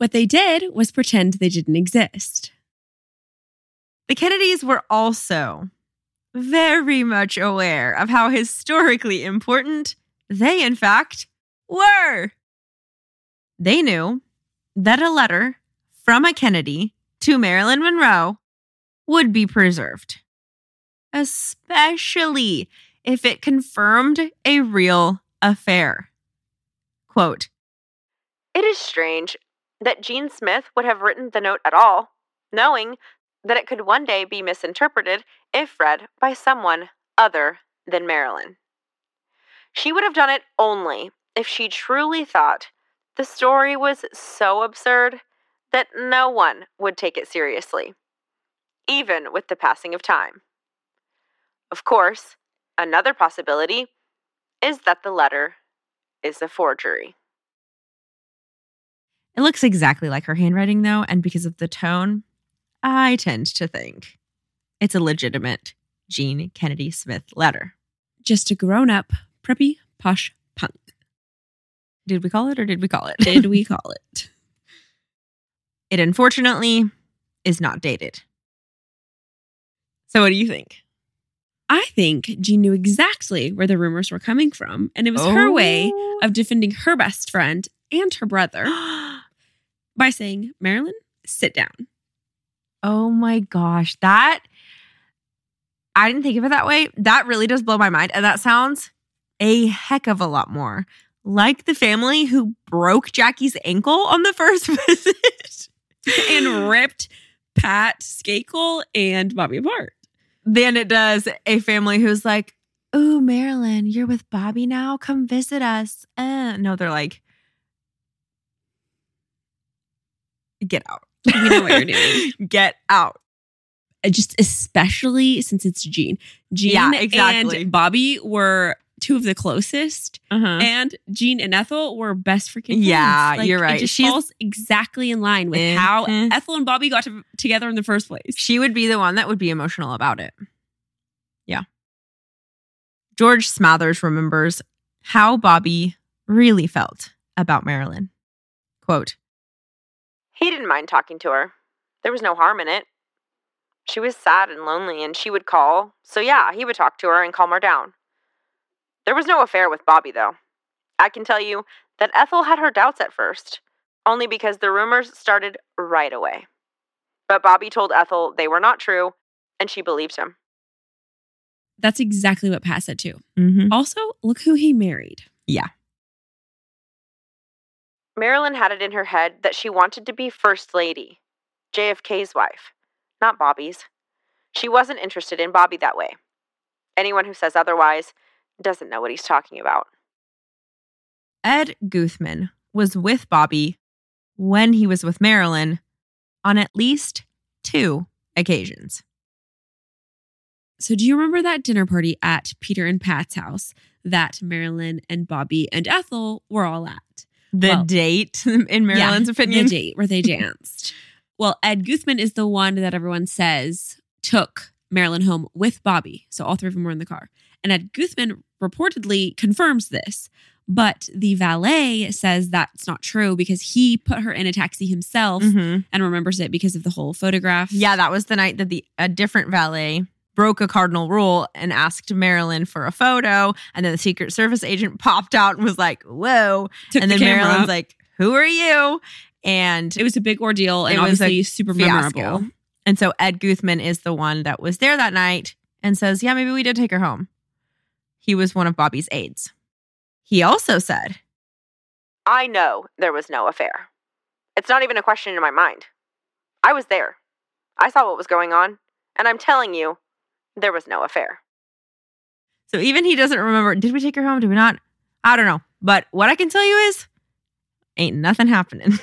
What they did was pretend they didn't exist. The Kennedys were also very much aware of how historically important they, in fact, were. They knew that a letter from a Kennedy to Marilyn Monroe would be preserved, especially if it confirmed a real affair. Quote, "It is strange that Jean Smith would have written the note at all, knowing that it could one day be misinterpreted if read by someone other than Marilyn. She would have done it only if she truly thought the story was so absurd that no one would take it seriously, even with the passing of time. Of course, another possibility is that the letter is a forgery." It looks exactly like her handwriting, though, and because of the tone, I tend to think it's a legitimate Jean Kennedy Smith letter. Just a grown-up, preppy, posh punk. Did we call it or did we call it? Did we call it? It unfortunately is not dated. So what do you think? I think Jean knew exactly where the rumors were coming from, and it was her way of defending her best friend and her brother by saying, "Marilyn, sit down." Oh my gosh, that, I didn't think of it that way. That really does blow my mind. And that sounds a heck of a lot more like the family who broke Jackie's ankle on the first visit and ripped Pat Skakel and Bobby apart than it does a family who's like, "Ooh, Marilyn, you're with Bobby now? Come visit us." Uh, no, they're like, "Get out. We know what you're doing. Get out." Just especially since it's Jean. Jean Yeah, exactly. and Bobby were two of the closest, Uh-huh. and Jean and Ethel were best freaking friends. Yeah, Like, you're right. It just She's- falls exactly in line with Mhm. how Ethel and Bobby got to, together in the first place. She would be the one that would be emotional about it. Yeah. George Smathers remembers how Bobby really felt about Marilyn. Quote, He didn't mind talking to her. There was no harm in it. She was sad and lonely, and she would call, so yeah, he would talk to her and calm her down. There was no affair with Bobby, though. I can tell you that Ethel had her doubts at first, only because the rumors started right away. But Bobby told Ethel they were not true, and she believed him. That's exactly what Pat said too. mm-hmm. Also, look who he married. Yeah. Marilyn had it in her head that she wanted to be First Lady, J F K's wife, not Bobby's. She wasn't interested in Bobby that way. Anyone who says otherwise doesn't know what he's talking about. Ed Guthman was with Bobby when he was with Marilyn on at least two occasions. So do you remember that dinner party at Peter and Pat's house that Marilyn and Bobby and Ethel were all at? The Well, date, in Marilyn's yeah, opinion. The date where they danced. Well, Ed Guthman is the one that everyone says took Marilyn home with Bobby. So all three of them were in the car. And Ed Guthman reportedly confirms this. But the valet says that's not true because he put her in a taxi himself Mhm. and remembers it because of the whole photograph. Yeah, that was the night that the a different valet broke a cardinal rule and asked Marilyn for a photo. And then the Secret Service agent popped out and was like, whoa. Took and the then camera. Marilyn's like, who are you? And It was a big ordeal and It was a obviously super fiasco. memorable. And so Ed Guthman is the one that was there that night and says, yeah, maybe we did take her home. He was one of Bobby's aides. He also said, I know there was no affair. It's not even a question in my mind. I was there. I saw what was going on, and I'm telling you, there was no affair. so even he doesn't remember, did we take her home? Did we not? I don't know. But what I can tell you is, ain't nothing happening.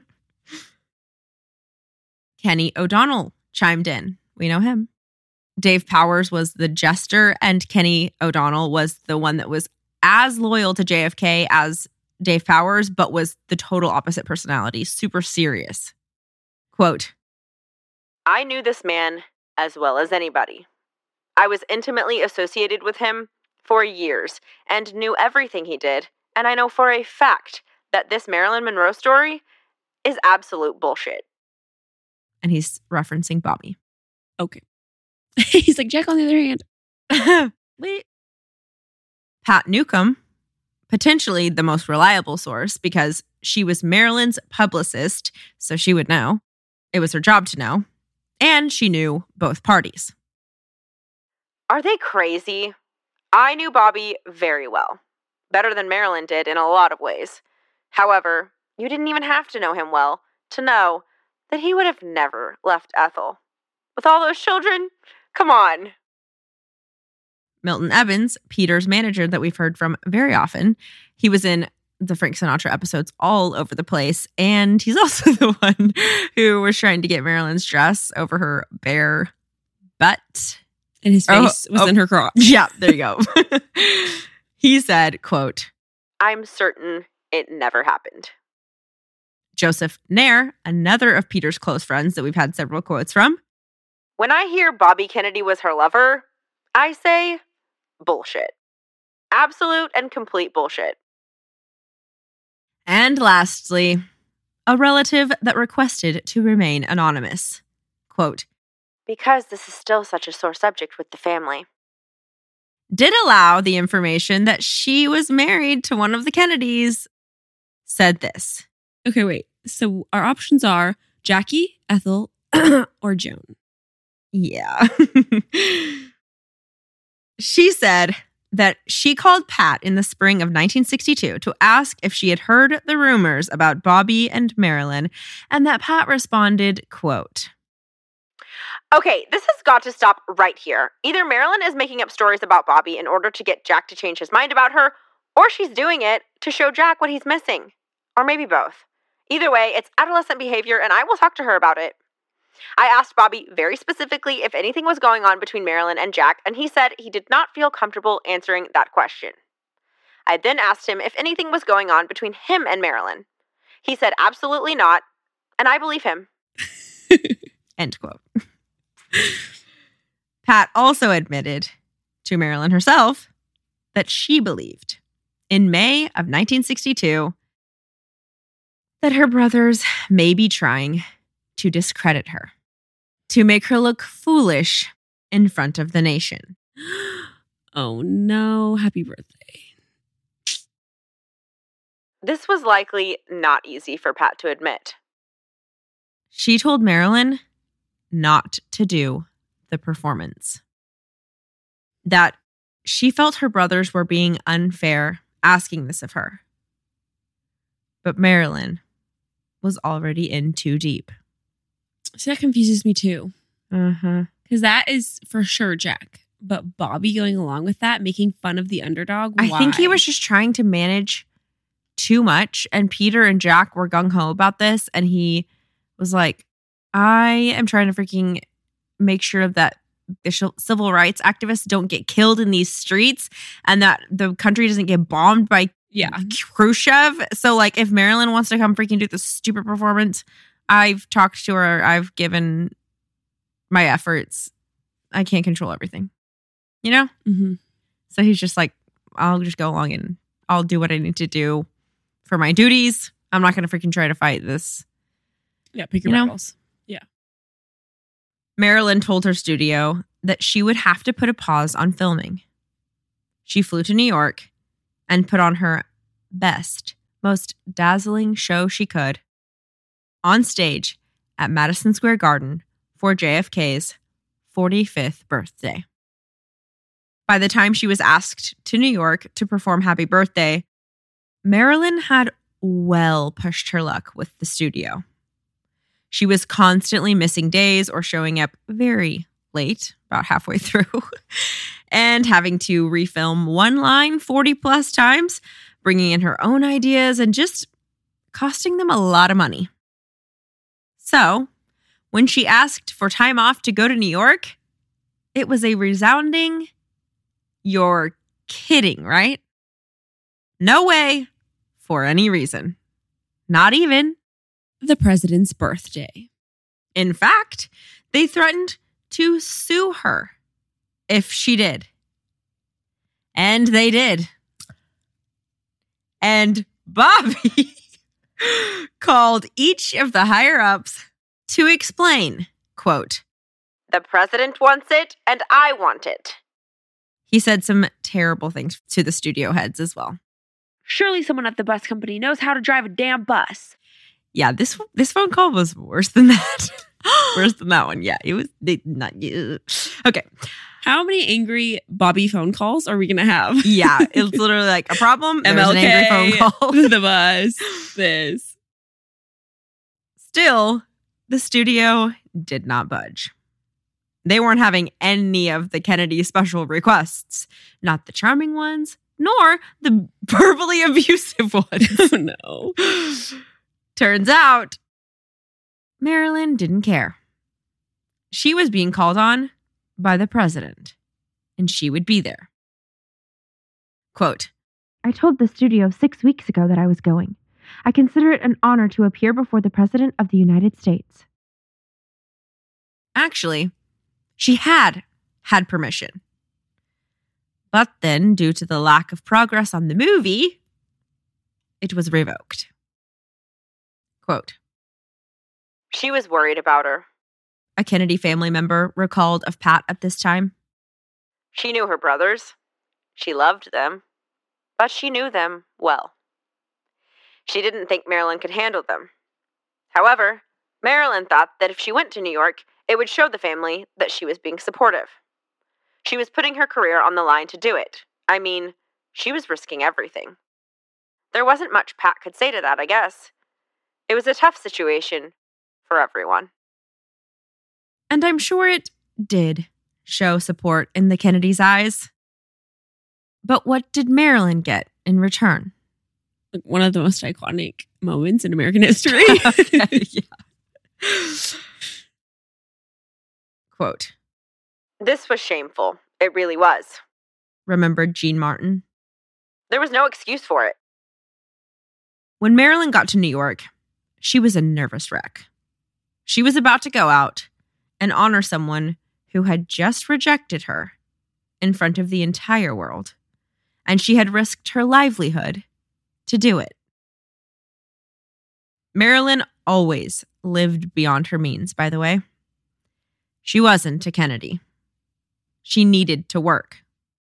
Kenny O'Donnell chimed in. We know him. Dave Powers was the jester, and Kenny O'Donnell was the one that was as loyal to J F K as Dave Powers, but was the total opposite personality, super serious. Quote, I knew this man as well as anybody. I was intimately associated with him for years and knew everything he did, and I know for a fact that this Marilyn Monroe story is absolute bullshit. And he's referencing Bobby. Okay. He's like, Jack on the other hand. Wait. Pat Newcomb, potentially the most reliable source because she was Marilyn's publicist, so she would know. It was her job to know. And she knew both parties. Are they crazy? I knew Bobby very well. Better than Marilyn did in a lot of ways. However, you didn't even have to know him well to know that he would have never left Ethel. With all those children? Come on. Milton Evans, Peter's manager that we've heard from very often, he was in the Frank Sinatra episodes all over the place. And he's also the one who was trying to get Marilyn's dress over her bare butt. And his face oh, was oh, in her crotch. Yeah, there you go. He said, quote, I'm certain it never happened. Joseph Nair, another of Peter's close friends that we've had several quotes from. When I hear Bobby Kennedy was her lover, I say bullshit. Absolute and complete bullshit. And lastly, a relative that requested to remain anonymous. Quote, because this is still such a sore subject with the family. Did allow the information that she was married to one of the Kennedys, said this. Okay, wait. So our options are Jackie, Ethel, or Joan. Yeah. She said that she called Pat in the spring of nineteen sixty-two to ask if she had heard the rumors about Bobby and Marilyn, and that Pat responded, quote, okay, this has got to stop right here. Either Marilyn is making up stories about Bobby in order to get Jack to change his mind about her, or she's doing it to show Jack what he's missing. Or maybe both. Either way, it's adolescent behavior, and I will talk to her about it. I asked Bobby very specifically if anything was going on between Marilyn and Jack, and he said he did not feel comfortable answering that question. I then asked him if anything was going on between him and Marilyn. He said absolutely not, and I believe him. End quote. Pat also admitted to Marilyn herself that she believed in May of nineteen sixty-two that her brothers may be trying to discredit her, to make her look foolish in front of the nation. Oh no, happy birthday. This was likely not easy for Pat to admit. She told Marilyn not to do the performance. That she felt her brothers were being unfair asking this of her. But Marilyn was already in too deep. See, that confuses me too. Uh-huh. Because that is for sure Jack. But Bobby going along with that, making fun of the underdog, I why? think he was just trying to manage too much. And Peter and Jack were gung-ho about this. And he was like, I am trying to freaking make sure that the sh- civil rights activists don't get killed in these streets and that the country doesn't get bombed by yeah. Khrushchev. So, like, if Marilyn wants to come freaking do this stupid performance, I've talked to her. I've given my efforts. I can't control everything. You know? Mm-hmm. So he's just like, I'll just go along and I'll do what I need to do for my duties. I'm not going to freaking try to fight this. Yeah, pick your you know? battles. Yeah. Marilyn told her studio that she would have to put a pause on filming. She flew to New York and put on her best, most dazzling show she could on stage at Madison Square Garden for J F K's forty-fifth birthday. By the time she was asked to New York to perform Happy Birthday, Marilyn had well pushed her luck with the studio. She was constantly missing days or showing up very late, about halfway through, and having to refilm one line forty plus times, bringing in her own ideas and just costing them a lot of money. So, when she asked for time off to go to New York, it was a resounding, "You're kidding, right? No way, for any reason. Not even the president's birthday." In fact, they threatened to sue her if she did. And they did. And Bobby called each of the higher-ups to explain, quote, "The president wants it, and I want it." He said some terrible things to the studio heads as well. Surely someone at the bus company knows how to drive a damn bus. Yeah, this this phone call was worse than that. Worse than that one. Yeah, it was they, not you. Okay. How many angry Bobby phone calls are we going to have? Yeah, it's literally like a problem. There's M L K, an angry phone call. the bus, this. Still, the studio did not budge. They weren't having any of the Kennedy special requests, not the charming ones, nor the verbally abusive ones. Oh, no. Turns out, Marilyn didn't care. She was being called on by the president, and she would be there. Quote, I told the studio six weeks ago that I was going. I consider it an honor to appear before the President of the United States. Actually, she had had permission. But then, due to the lack of progress on the movie, it was revoked. Quote, She was worried about her. A Kennedy family member recalled of Pat at this time. She knew her brothers. She loved them. But she knew them well. She didn't think Marilyn could handle them. However, Marilyn thought that if she went to New York, it would show the family that she was being supportive. She was putting her career on the line to do it. I mean, she was risking everything. There wasn't much Pat could say to that, I guess. It was a tough situation for everyone. And I'm sure it did show support in the Kennedys' eyes. But what did Marilyn get in return? One of the most iconic moments in American history. Okay, yeah. Quote, This was shameful. It really was. Remembered Jean Martin. There was no excuse for it. When Marilyn got to New York, she was a nervous wreck. She was about to go out and honor someone who had just rejected her in front of the entire world, and she had risked her livelihood to do it. Marilyn always lived beyond her means, by the way. She wasn't a Kennedy. She needed to work.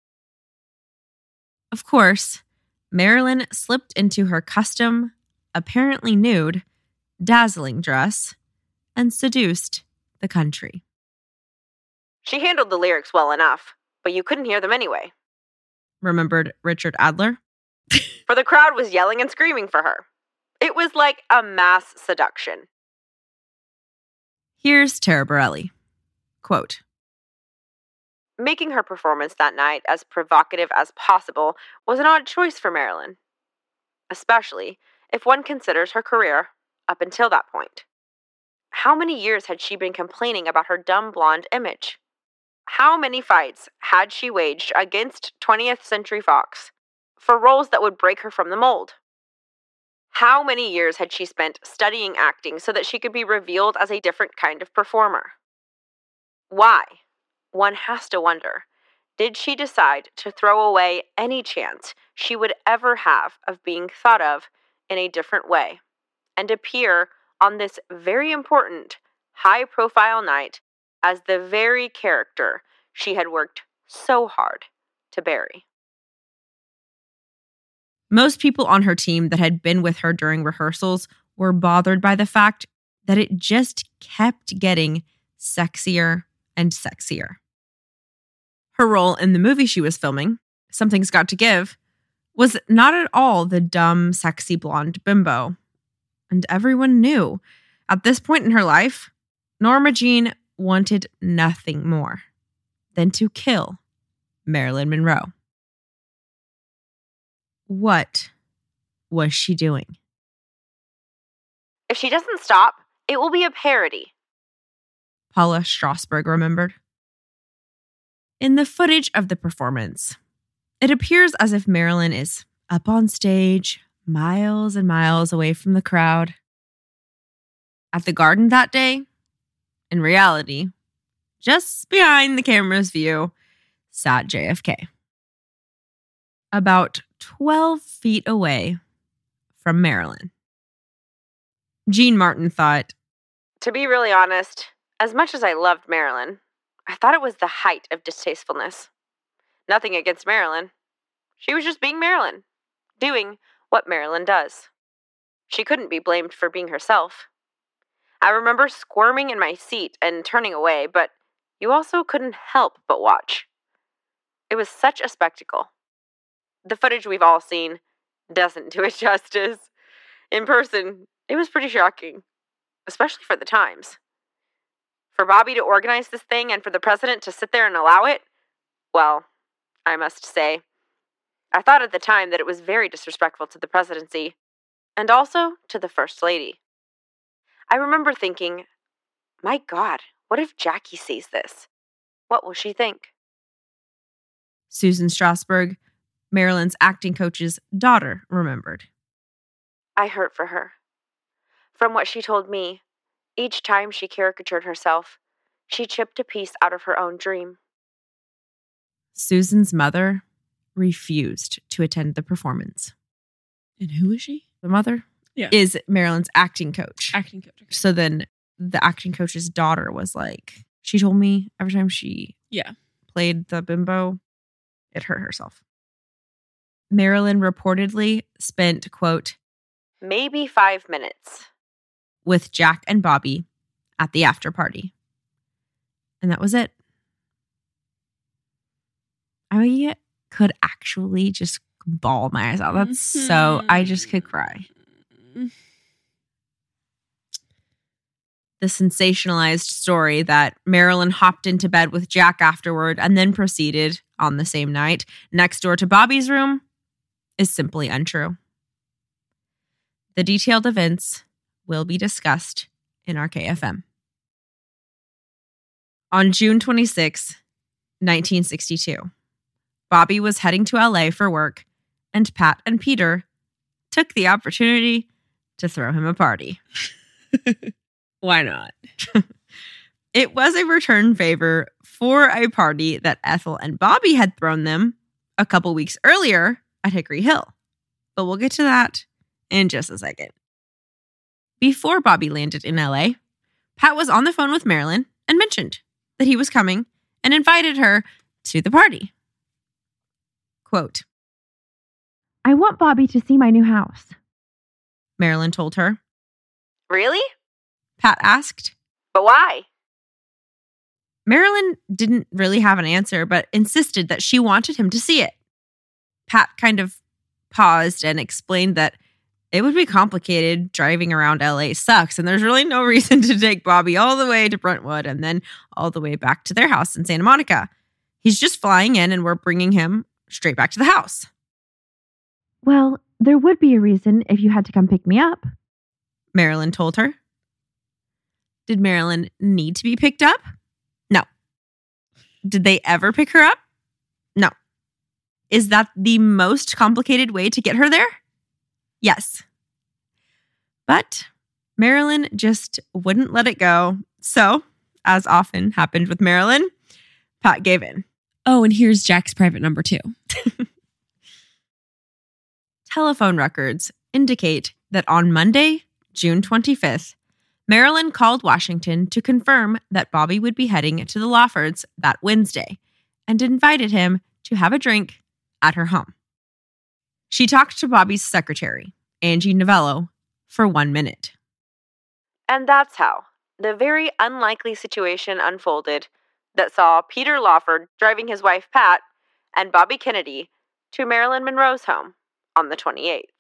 Of course, Marilyn slipped into her custom, apparently nude, dazzling dress and seduced the country. She handled the lyrics well enough, but you couldn't hear them anyway. Remembered Richard Adler? For the crowd was yelling and screaming for her. It was like a mass seduction. Here's Tara Borelli. Quote, Making her performance that night as provocative as possible was an odd choice for Marilyn, especially if one considers her career up until that point. How many years had she been complaining about her dumb blonde image? How many fights had she waged against twentieth Century Fox for roles that would break her from the mold? How many years had she spent studying acting so that she could be revealed as a different kind of performer? Why? One has to wonder, did she decide to throw away any chance she would ever have of being thought of in a different way and appear on this very important, high-profile night as the very character she had worked so hard to bury? Most people on her team that had been with her during rehearsals were bothered by the fact that it just kept getting sexier and sexier. Her role in the movie she was filming, Something's Got to Give, was not at all the dumb, sexy blonde bimbo. And everyone knew, at this point in her life, Norma Jean wanted nothing more than to kill Marilyn Monroe. What was she doing? If she doesn't stop, it will be a parody. Paula Strasberg remembered. In the footage of the performance, it appears as if Marilyn is up on stage, miles and miles away from the crowd. At the Garden that day, in reality, just behind the camera's view, sat J F K. About twelve feet away from Marilyn. Jean Martin thought, "To be really honest, as much as I loved Marilyn, I thought it was the height of distastefulness. Nothing against Marilyn. She was just being Marilyn, doing what Marilyn does. She couldn't be blamed for being herself. I remember squirming in my seat and turning away, but you also couldn't help but watch. It was such a spectacle. The footage we've all seen doesn't do it justice. In person, it was pretty shocking, especially for the times. For Bobby to organize this thing and for the president to sit there and allow it, well, I must say, I thought at the time that it was very disrespectful to the presidency and also to the First Lady. I remember thinking, my God, what if Jackie sees this? What will she think?" Susan Strasberg, Marilyn's acting coach's daughter, remembered. "I hurt for her. From what she told me, each time she caricatured herself, she chipped a piece out of her own dream." Susan's mother refused to attend the performance. And who is she? The mother Yeah. is Marilyn's acting coach. Acting coach. So then the acting coach's daughter was like, she told me every time she Yeah. played the bimbo, it hurt herself. Marilyn reportedly spent, quote, "Maybe five minutes. with Jack and Bobby at the after party. And that was it. I could actually just bawl my eyes out. That's so, I just could cry. The sensationalized story that Marilyn hopped into bed with Jack afterward and then proceeded on the same night next door to Bobby's room is simply untrue. The detailed events will be discussed in our K F M. On June twenty-sixth, nineteen sixty-two, Bobby was heading to L A for work, and Pat and Peter took the opportunity to throw him a party. Why not? It was a return favor for a party that Ethel and Bobby had thrown them a couple weeks earlier at Hickory Hill. But we'll get to that in just a second. Before Bobby landed in L A, Pat was on the phone with Marilyn and mentioned that he was coming and invited her to the party. Quote, "I want Bobby to see my new house." Marilyn told her. Really? Pat asked. But why? Marilyn didn't really have an answer, but insisted that she wanted him to see it. Pat kind of paused and explained that it would be complicated. Driving around L A sucks, and there's really no reason to take Bobby all the way to Brentwood and then all the way back to their house in Santa Monica. He's just flying in, and we're bringing him straight back to the house. "Well, there would be a reason if you had to come pick me up," Marilyn told her. Did Marilyn need to be picked up? No. Did they ever pick her up? No. Is that the most complicated way to get her there? Yes. But Marilyn just wouldn't let it go. So, as often happened with Marilyn, Pat gave in. Oh, and here's Jack's private number too. Telephone records indicate that on Monday, June twenty-fifth, Marilyn called Washington to confirm that Bobby would be heading to the Lawfords that Wednesday and invited him to have a drink at her home. She talked to Bobby's secretary, Angie Novello, for one minute. And that's how the very unlikely situation unfolded that saw Peter Lawford driving his wife Pat and Bobby Kennedy to Marilyn Monroe's home on the twenty-eighth.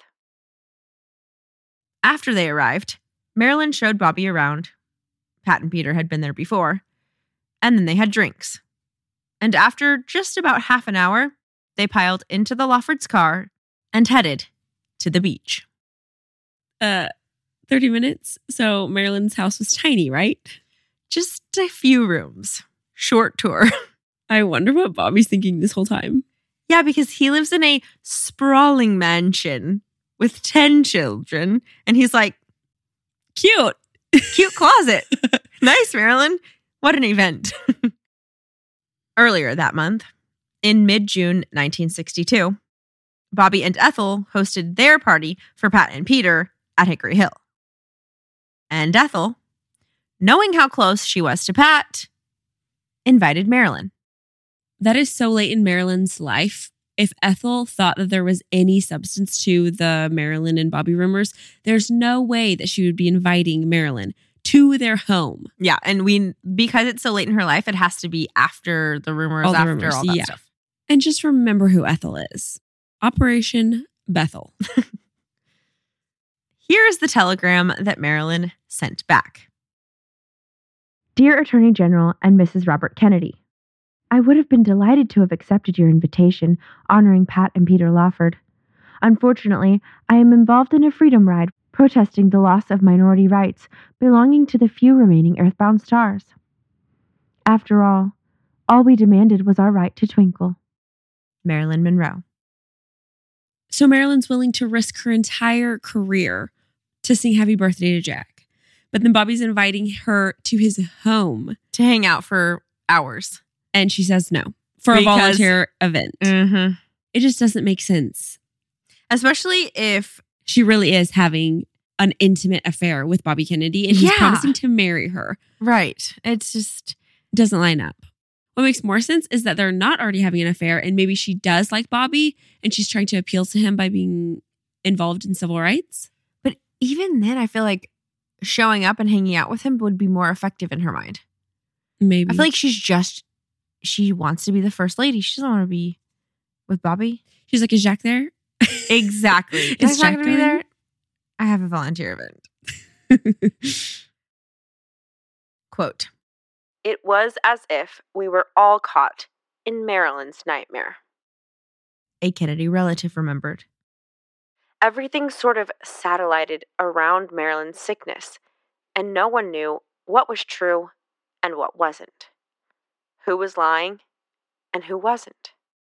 After they arrived, Marilyn showed Bobby around. Pat and Peter had been there before. And then they had drinks. And after just about half an hour, they piled into the Lawford's car and headed to the beach. Uh, thirty minutes. So Marilyn's house was tiny, right? Just a few rooms. Short tour. I wonder what Bobby's thinking this whole time. Yeah, because he lives in a sprawling mansion with ten children. And he's like, Cute. Cute closet. Nice, Marilyn. What an event. Earlier that month, in mid-June nineteen sixty-two, Bobby and Ethel hosted their party for Pat and Peter at Hickory Hill. And Ethel, knowing how close she was to Pat, invited Marilyn. That is so late in Marilyn's life. If Ethel thought that there was any substance to the Marilyn and Bobby rumors, there's no way that she would be inviting Marilyn to their home. Yeah, and we because it's so late in her life, it has to be after the rumors, All the after rumors, all that yeah. stuff. And just remember who Ethel is. Operation Bethel. Here is the telegram that Marilyn sent back. Dear Attorney General and Missus Robert Kennedy, I would have been delighted to have accepted your invitation honoring Pat and Peter Lawford. Unfortunately, I am involved in a freedom ride protesting the loss of minority rights belonging to the few remaining earthbound stars. After all, all we demanded was our right to twinkle. Marilyn Monroe. So Marilyn's willing to risk her entire career to sing Happy Birthday to Jack. But then Bobby's inviting her to his home. To hang out for hours. And she says no for Because- a volunteer event. Mm-hmm. It just doesn't make sense. Especially if She really is having an intimate affair with Bobby Kennedy and he's Yeah. promising to marry her. Right. It's just, Doesn't line up. What makes more sense is that they're not already having an affair and maybe she does like Bobby and she's trying to appeal to him by being involved in civil rights. but even then, I feel like showing up and hanging out with him would be more effective in her mind. Maybe. I feel like she's just, she wants to be the first lady. She doesn't want to be with Bobby. She's like, is Jack there? Exactly. Is Is Jack Jack going to be going? there? I have a volunteer event. Quote, It was as if we were all caught in Marilyn's nightmare. a Kennedy relative remembered. Everything sort of satellited around Marilyn's sickness, and no one knew what was true and what wasn't. Who was lying and who wasn't.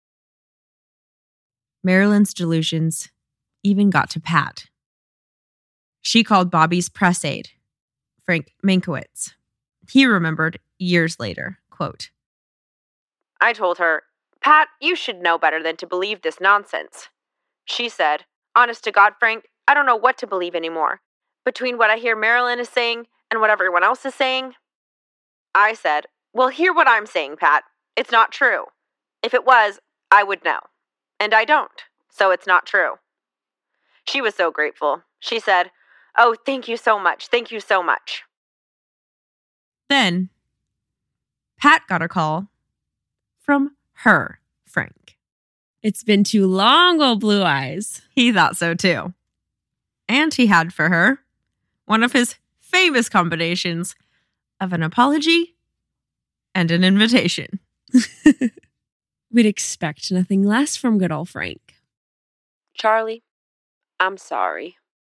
Marilyn's delusions even got to Pat. She called Bobby's press aide, Frank Mankiewicz. He remembered years later, quote, I told her, Pat, you should know better than to believe this nonsense. She said, honest to God, Frank, I don't know what to believe anymore. Between what I hear Marilyn is saying and what everyone else is saying. I said, well, hear what I'm saying, Pat. It's not true. If it was, I would know. And I don't, so it's not true. She was so grateful. She said, oh, thank you so much. Thank you so much. Then, Pat got a call from her Frank. It's been too long, old Blue Eyes. He thought so too. And he had for her one of his famous combinations of an apology and an invitation. We'd expect nothing less from good old Frank. Charlie, I'm sorry.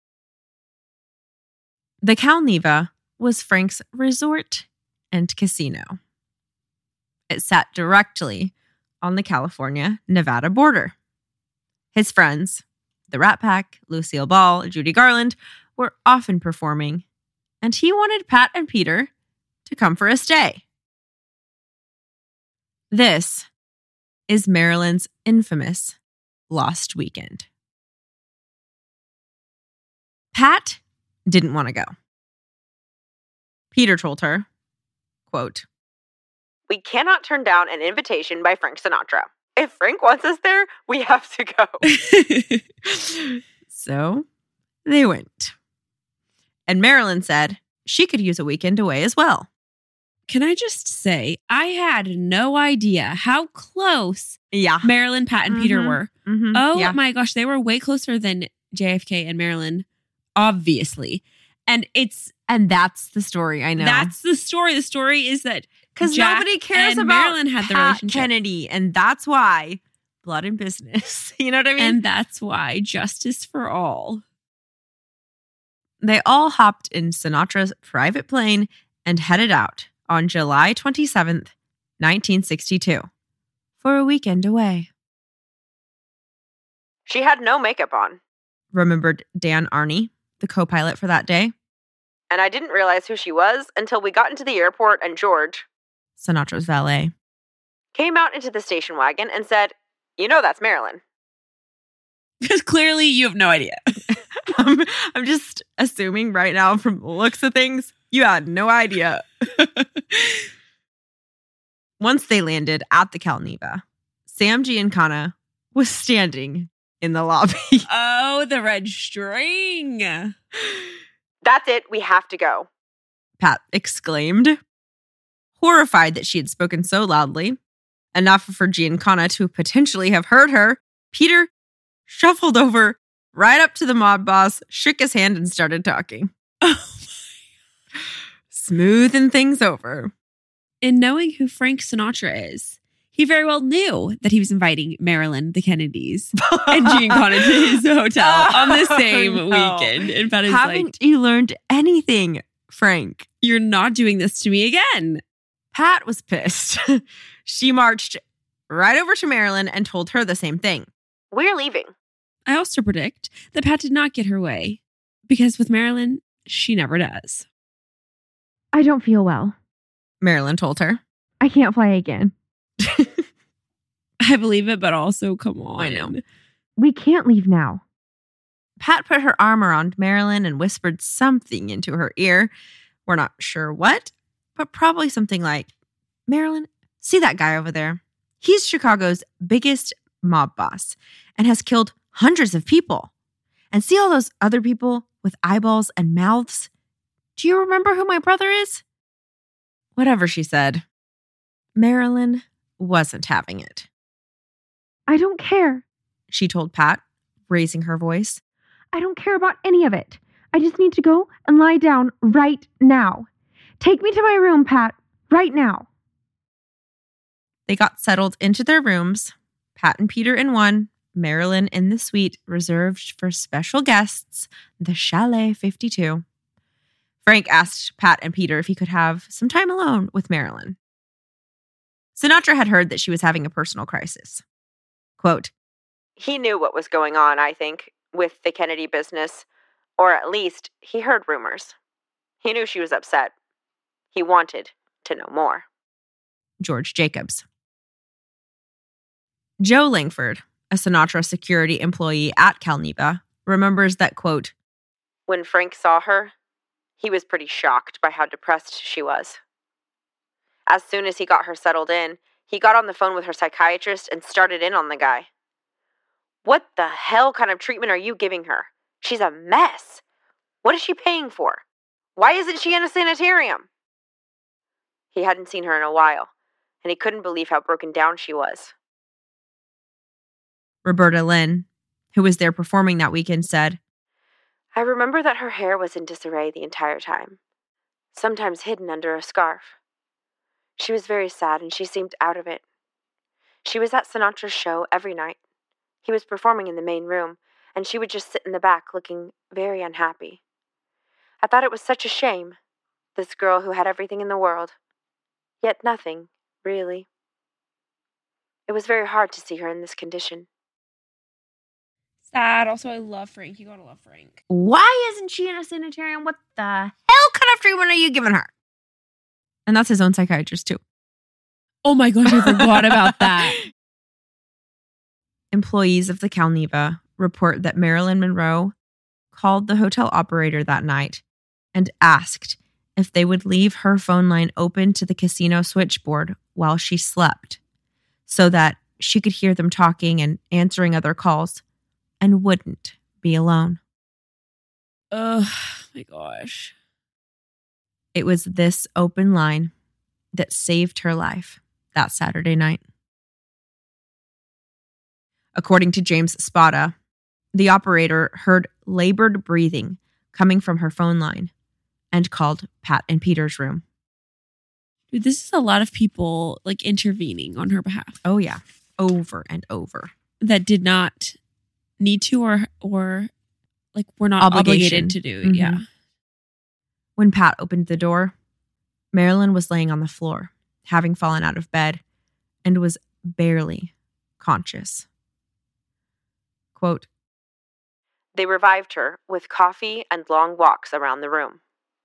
The Cal Neva was Frank's resort and casino. It sat directly on the California-Nevada border. His friends, the Rat Pack, Lucille Ball, Judy Garland, were often performing, and he wanted Pat and Peter to come for a stay. This is Marilyn's infamous Lost Weekend. Pat didn't want to go. Peter told her, quote, We cannot turn down an invitation by Frank Sinatra. If Frank wants us there, we have to go. So they went. And Marilyn said she could use a weekend away as well. Can I just say, I had no idea how close Yeah. Marilyn, Pat, and Peter Mhm. were. Mm-hmm. Oh yeah. my gosh, they were way closer than J F K and Marilyn, obviously. And it's And that's the story, I know. that's the story. The story is that because Jack nobody cares and about Marilyn had the Pat relationship. Kennedy. And that's why blood and business. You know what I mean? And that's why justice for all. They all hopped in Sinatra's private plane and headed out on July twenty-seventh, nineteen sixty-two, for a weekend away. She had no makeup on, Remembered Dan Arney, the co-pilot for that day. and I didn't realize who she was until we got into the airport and George Sinatra's valet. came out into the station wagon and said, you know that's Marilyn. Because clearly you have no idea. I'm, I'm just assuming right now from the looks of things, you had no idea. Once they landed at the Calneva, Sam Giancana was standing in the lobby. Oh, the red string. That's it. We have to go. Pat exclaimed, horrified that she had spoken so loudly, enough for Giancana to potentially have heard her. Peter shuffled over right up to the mob boss, shook his hand, and started talking. Oh my. Smoothing things over. In knowing who Frank Sinatra is, he very well knew that he was inviting Marilyn, the Kennedys, and Giancana to his hotel on the same Oh, no. weekend. And Pat is Haven't like, you learned anything, Frank? you're not doing this to me again. Pat was pissed. She marched right over to Marilyn and told her the same thing. We're leaving. I also predict that Pat did not get her way because with Marilyn, she never does. I don't feel well. Marilyn told her. I can't fly again. I believe it, but also, come on. I know. We can't leave now. Pat put her arm around Marilyn and whispered something into her ear. We're not sure what, but probably something like, Marilyn, see that guy over there? He's Chicago's biggest mob boss and has killed hundreds of people. And see all those other people with eyeballs and mouths? Do you remember who my brother is? Whatever she said, Marilyn wasn't having it. I don't care. She told Pat, raising her voice. I don't care about any of it. I just need to go and lie down right now. Take me to my room, Pat, right now. They got settled into their rooms, Pat and Peter in one, Marilyn in the suite reserved for special guests, the Chalet fifty-two. Frank asked Pat and Peter if he could have some time alone with Marilyn. Sinatra had heard that she was having a personal crisis. Quote, He knew what was going on, I think, with the Kennedy business, or at least he heard rumors. He knew she was upset. He wanted to know more. George Jacobs. Joe Langford, a Sinatra security employee at Calneva, remembers that, quote, When Frank saw her, he was pretty shocked by how depressed she was. As soon as he got her settled in, he got on the phone with her psychiatrist and started in on the guy. What the hell kind of treatment are you giving her? She's a mess. What is she paying for? Why isn't she in a sanitarium? He hadn't seen her in a while, and he couldn't believe how broken down she was. Roberta Lynn, who was there performing that weekend, said, I remember that her hair was in disarray the entire time, sometimes hidden under a scarf. She was very sad and she seemed out of it. She was at Sinatra's show every night. He was performing in the main room, and she would just sit in the back looking very unhappy. I thought it was such a shame, this girl who had everything in the world, yet nothing, really. It was very hard to see her in this condition. Sad. Also, I love Frank. You gotta love Frank. Why isn't she in a sanitarium? What the hell kind of treatment are you giving her? And that's his own psychiatrist, too. Oh my gosh, I forgot about that. Employees of the Calneva report that Marilyn Monroe called the hotel operator that night and asked if they would leave her phone line open to the casino switchboard while she slept so that she could hear them talking and answering other calls and wouldn't be alone. Oh my gosh. It was this open line that saved her life that Saturday night. According to James Spada, the operator heard labored breathing coming from her phone line and called Pat and Peter's room. Dude, this is a lot of people like intervening on her behalf. Oh, yeah. Over and over. That did not need to or or like were not Obligation. obligated to do. Mhm. Yeah. When Pat opened the door, Marilyn was laying on the floor, having fallen out of bed, and was barely conscious. Quote, They revived her with coffee and long walks around the room.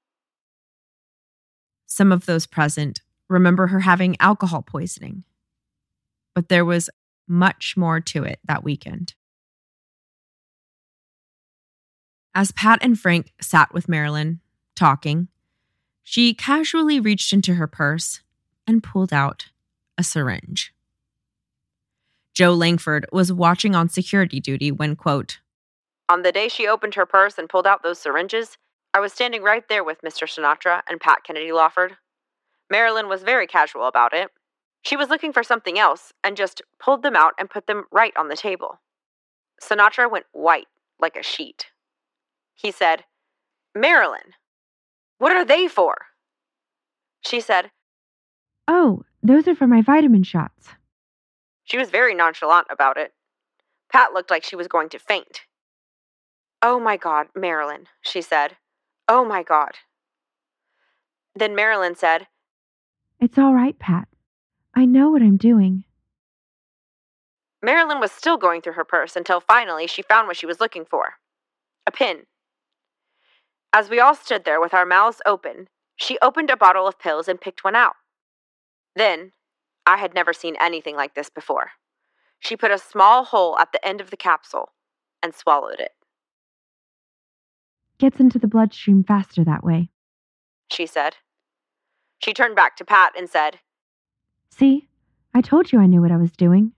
some of those present remember her having alcohol poisoning, but there was much more to it that weekend. As Pat and Frank sat with Marilyn, talking, she casually reached into her purse and pulled out a syringe. Joe Langford was watching on security duty when, quote, "On the day she opened her purse and pulled out those syringes, I was standing right there with Mister Sinatra and Pat Kennedy Lawford. Marilyn was very casual about it. She was looking for something else and just pulled them out and put them right on the table. Sinatra went white like a sheet. He said, 'Marilyn, what are they for?' She said, Oh, those are for my vitamin shots. She was very nonchalant about it. Pat looked like she was going to faint. 'Oh my God, Marilyn,' she said. 'Oh my God.' Then Marilyn said, 'It's all right, Pat. I know what I'm doing.' Marilyn was still going through her purse until finally she found what she was looking for. A pin. As we all stood there with our mouths open, she opened a bottle of pills and picked one out. Then, I had never seen anything like this before. She put a small hole at the end of the capsule and swallowed it. 'Gets into the bloodstream faster that way,' she said. She turned back to Pat and said, 'See? I told you I knew what I was doing.'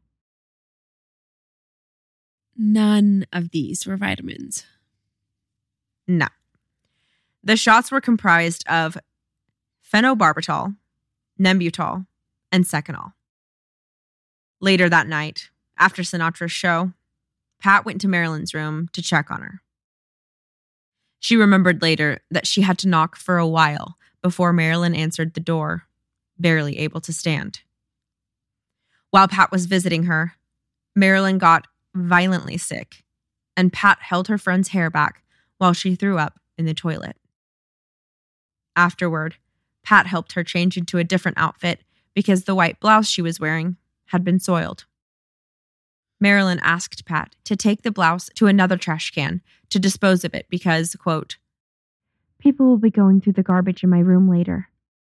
None of these were vitamins. No. The shots were comprised of phenobarbital, Nembutal, and Seconal. Later that night, after Sinatra's show, Pat went to Marilyn's room to check on her. She remembered later that she had to knock for a while before Marilyn answered the door, barely able to stand. While Pat was visiting her, Marilyn got violently sick, and Pat held her friend's hair back while she threw up in the toilet. Afterward, Pat helped her change into a different outfit because the white blouse she was wearing had been soiled. Marilyn asked Pat to take the blouse to another trash can to dispose of it because, quote, "People will be going through the garbage in my room later."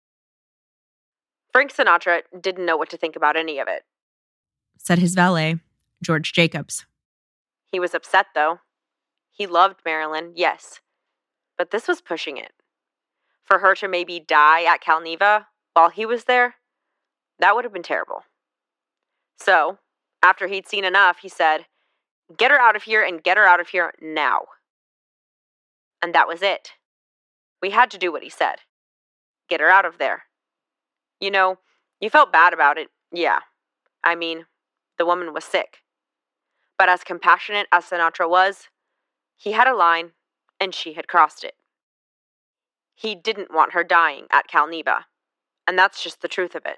Frank Sinatra didn't know what to think about any of it. Said his valet, George Jacobs. He was upset, though. He loved Marilyn, yes, but this was pushing it. For her to maybe die at Calneva while he was there, that would have been terrible. So, after he'd seen enough, he said, "Get her out of here and get her out of here now." And that was it. We had to do what he said. Get her out of there. You know, you felt bad about it, yeah. I mean, the woman was sick. But as compassionate as Sinatra was, he had a line, and she had crossed it. He didn't want her dying at Calneva, and that's just the truth of it.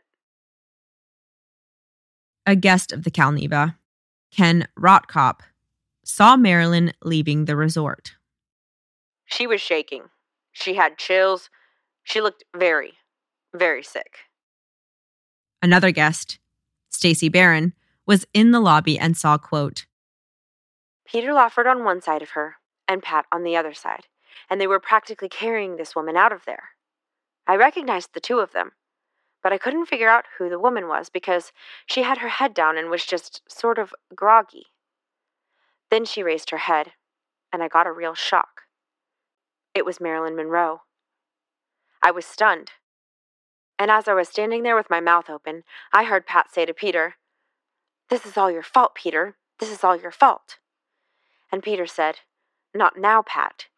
A guest of the Calneva, Ken Rotkop, saw Marilyn leaving the resort. She was shaking. She had chills. She looked very, very sick. Another guest, Stacy Barron, was in the lobby and saw, quote, Peter Lawford on one side of her and Pat on the other side, and they were practically carrying this woman out of there. I recognized the two of them, but I couldn't figure out who the woman was because she had her head down and was just sort of groggy. Then she raised her head, and I got a real shock. It was Marilyn Monroe. I was stunned. And as I was standing there with my mouth open, I heard Pat say to Peter, "This is all your fault, Peter. This is all your fault." And Peter said, "Not now, Pat."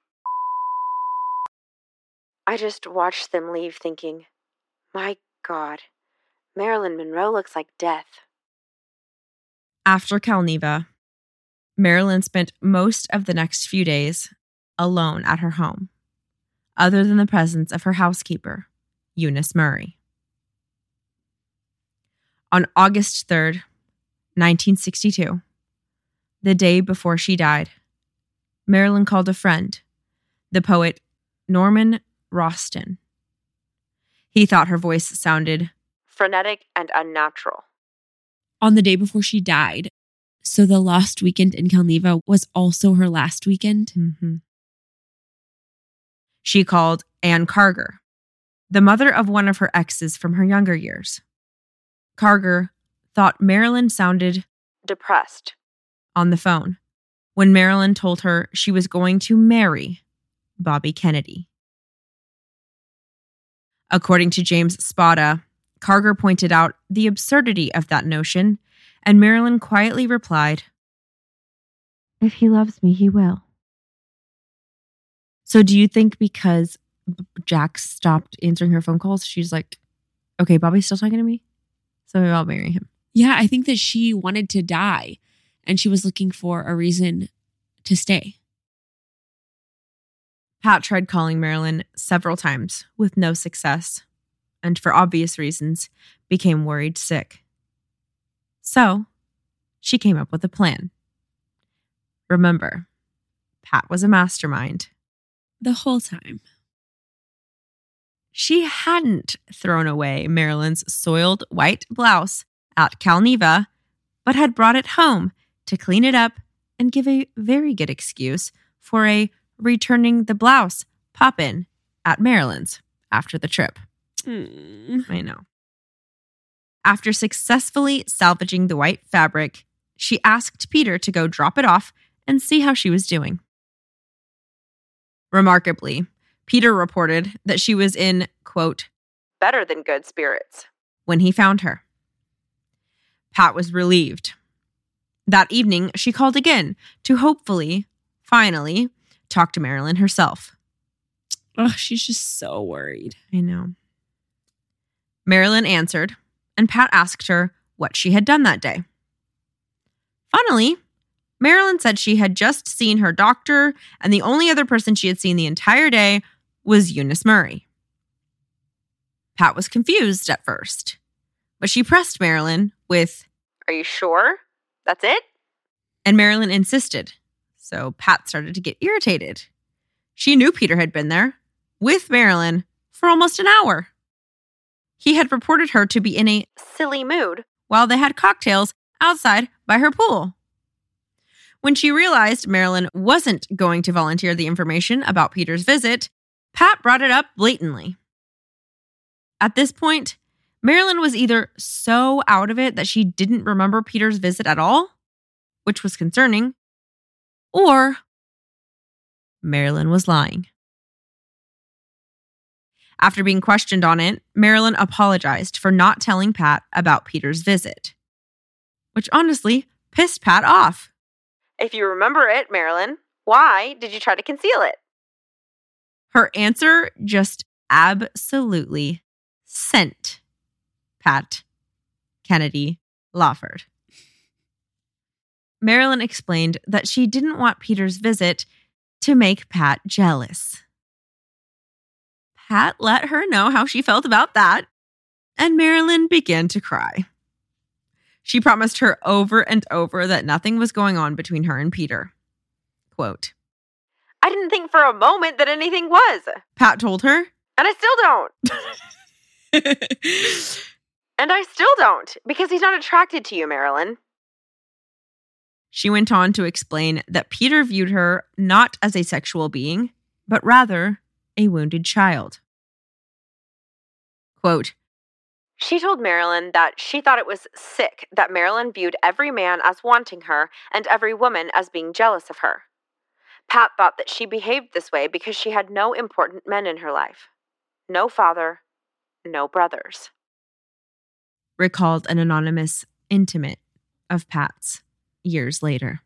I just watched them leave thinking, my God, Marilyn Monroe looks like death. After Calneva, Marilyn spent most of the next few days alone at her home, other than the presence of her housekeeper, Eunice Murray. On August third, nineteen sixty-two, the day before she died, Marilyn called a friend, the poet Norman Roston. He thought her voice sounded frenetic and unnatural. On the day before she died, so the last weekend in Calneva was also her last weekend? Mm-hmm. She called Anne Carger, the mother of one of her exes from her younger years. Carger thought Marilyn sounded depressed on the phone when Marilyn told her she was going to marry Bobby Kennedy. According to James Spada, Karger pointed out the absurdity of that notion, and Marilyn quietly replied, "If he loves me, he will." So do you think because Jack stopped answering her phone calls, she's like, okay, Bobby's still talking to me, so maybe I'll marry him? Yeah, I think that she wanted to die and she was looking for a reason to stay. Pat tried calling Marilyn several times with no success, and for obvious reasons, became worried sick. So, she came up with a plan. Remember, Pat was a mastermind. The whole time. She hadn't thrown away Marilyn's soiled white blouse at Calneva, but had brought it home to clean it up and give a very good excuse for a returning the blouse pop-in at Marilyn's after the trip. Mm. I know. After successfully salvaging the white fabric, she asked Peter to go drop it off and see how she was doing. Remarkably, Peter reported that she was in, quote, better than good spirits when he found her. Pat was relieved. That evening, she called again to hopefully, finally, talk to Marilyn herself. Oh, she's just so worried. I know. Marilyn answered, and Pat asked her what she had done that day. Funnily, Marilyn said she had just seen her doctor, and the only other person she had seen the entire day was Eunice Murray. Pat was confused at first, but she pressed Marilyn with, "Are you sure? That's it?" And Marilyn insisted, so Pat started to get irritated. She knew Peter had been there, with Marilyn, for almost an hour. He had reported her to be in a silly mood while they had cocktails outside by her pool. When she realized Marilyn wasn't going to volunteer the information about Peter's visit, Pat brought it up blatantly. At this point, Marilyn was either so out of it that she didn't remember Peter's visit at all, which was concerning, or Marilyn was lying. After being questioned on it, Marilyn apologized for not telling Pat about Peter's visit, which honestly pissed Pat off. If you remember it, Marilyn, why did you try to conceal it? Her answer just absolutely sent Pat Kennedy Lawford. Marilyn explained that she didn't want Peter's visit to make Pat jealous. Pat let her know how she felt about that, and Marilyn began to cry. She promised her over and over that nothing was going on between her and Peter. Quote, "I didn't think for a moment that anything was," Pat told her. And I still don't. And I still don't, because he's not attracted to you, Marilyn. She went on to explain that Peter viewed her not as a sexual being, but rather a wounded child. Quote, "She told Marilyn that she thought it was sick that Marilyn viewed every man as wanting her and every woman as being jealous of her. Pat thought that she behaved this way because she had no important men in her life. No father, no brothers." Recalled an anonymous intimate of Pat's years later.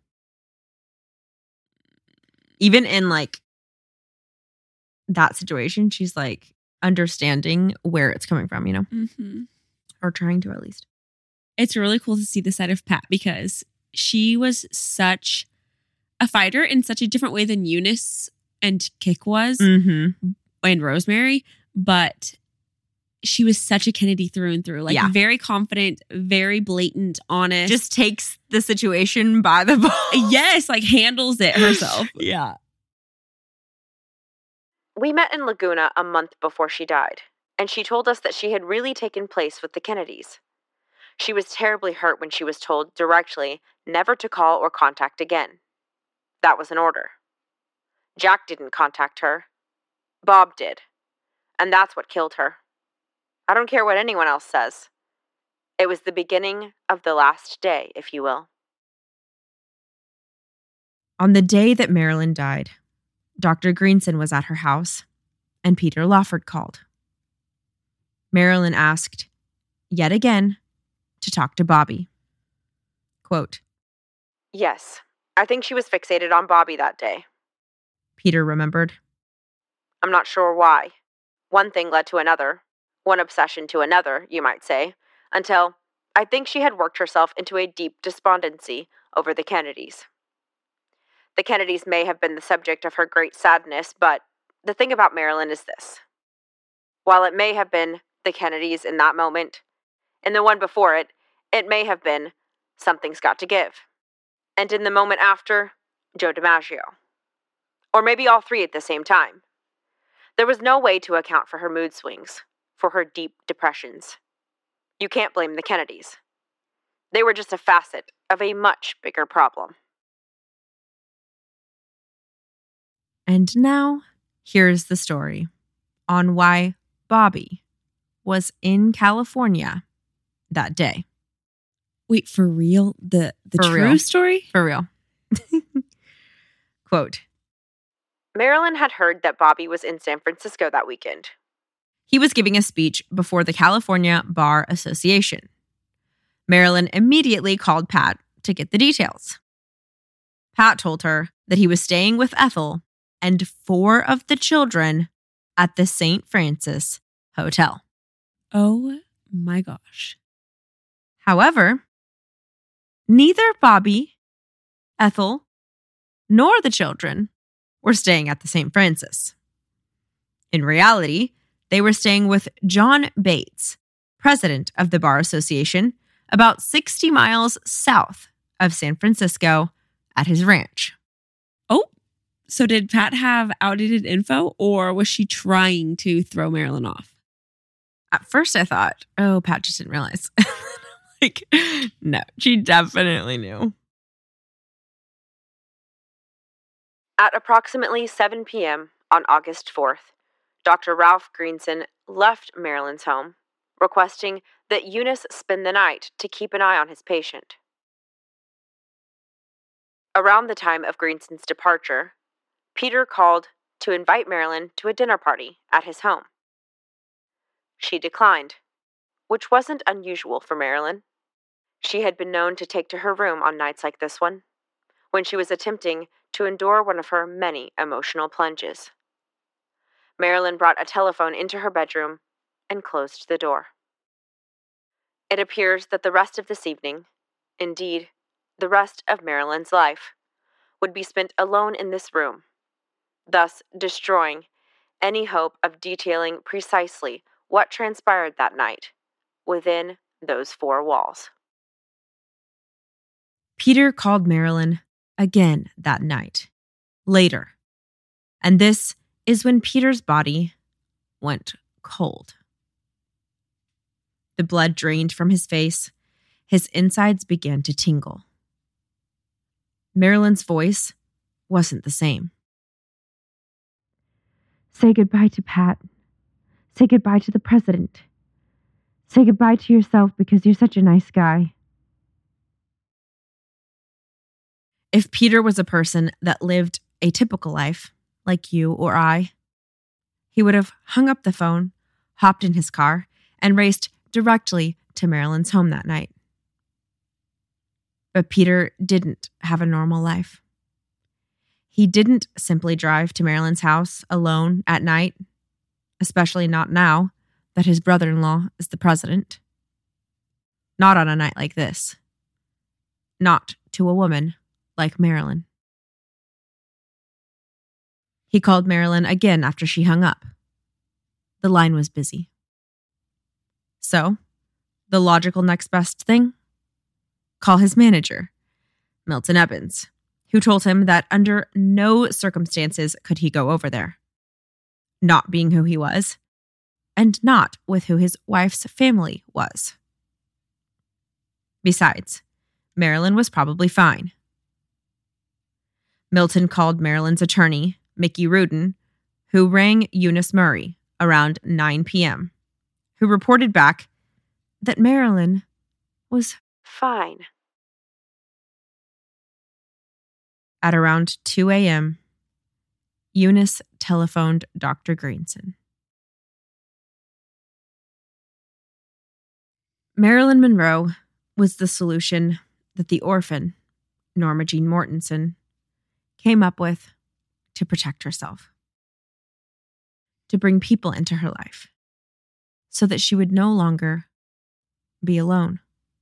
Even in like that situation, she's like understanding where it's coming from, you know? Mm-hmm. Or trying to, at least. It's really cool to see the side of Pat because she was such a fighter in such a different way than Eunice and Kick was, mm-hmm. and Rosemary, but she was such a Kennedy through and through. Like, yeah. very confident, very blatant, honest. Just takes the situation by the balls. Yes, like handles it herself. Yeah. We met in Laguna a month before she died, and she told us that she had really taken place with the Kennedys. She was terribly hurt when she was told directly never to call or contact again. That was an order. Jack didn't contact her. Bob did. And that's what killed her. I don't care what anyone else says. It was the beginning of the last day, if you will. On the day that Marilyn died, Doctor Greenson was at her house, and Peter Lawford called. Marilyn asked, yet again, to talk to Bobby. Quote, "Yes, I think she was fixated on Bobby that day." Peter remembered. "I'm not sure why. One thing led to another, one obsession to another, you might say, until I think she had worked herself into a deep despondency over the Kennedys. The Kennedys may have been the subject of her great sadness, but the thing about Marilyn is this. While it may have been the Kennedys in that moment, in the one before it, it may have been Something's Got to Give. And in the moment after, Joe DiMaggio. Or maybe all three at the same time. There was no way to account for her mood swings, for her deep depressions. You can't blame the Kennedys. They were just a facet of a much bigger problem." And now, here's the story on why Bobby was in California that day. Wait, for real? The the For true real. story? For real. Quote, Marilyn had heard that Bobby was in San Francisco that weekend. he was giving a speech before the California Bar Association. Marilyn immediately called Pat to get the details. Pat told her that he was staying with Ethel and four of the children at the Saint Francis Hotel. Oh my gosh. However, neither Bobby, Ethel, nor the children were staying at the Saint Francis. In reality, they were staying with John Bates, president of the Bar Association, about sixty miles south of San Francisco at his ranch. Oh, so did Pat have outdated info, or was she trying to throw Marilyn off? At first I thought, oh, Pat just didn't realize. Like, no, she definitely knew. At approximately seven p.m. on August fourth, Doctor Ralph Greenson left Marilyn's home, requesting that Eunice spend the night to keep an eye on his patient. Around the time of Greenson's departure, Peter called to invite Marilyn to a dinner party at his home. She declined, which wasn't unusual for Marilyn. She had been known to take to her room on nights like this one, when she was attempting to endure one of her many emotional plunges. Marilyn brought a telephone into her bedroom and closed the door. It appears that the rest of this evening, indeed, the rest of Marilyn's life, would be spent alone in this room, thus destroying any hope of detailing precisely what transpired that night within those four walls. Peter called Marilyn again that night, later, and this is when Peter's body went cold. The blood drained from his face. His insides began to tingle. Marilyn's voice wasn't the same. Say goodbye to Pat. Say goodbye to the president. Say goodbye to yourself because you're such a nice guy. If Peter was a person that lived a typical life, like you or I, he would have hung up the phone, hopped in his car, and raced directly to Marilyn's home that night. But Peter didn't have a normal life. He didn't simply drive to Marilyn's house alone at night, especially not now that his brother-in-law is the president. Not on a night like this. Not to a woman like Marilyn. He called Marilyn again after she hung up. The line was busy. So, the logical next best thing? Call his manager, Milton Evans, who told him that under no circumstances could he go over there. Not being who he was, and not with who his wife's family was. Besides, Marilyn was probably fine. Milton called Marilyn's attorney, Mickey Rudin, who rang Eunice Murray around nine p.m., who reported back that Marilyn was Fine. At around two a.m., Eunice telephoned Doctor Greenson. Marilyn Monroe was the solution that the orphan, Norma Jean Mortensen, came up with to protect herself, to bring people into her life, so that she would no longer be alone.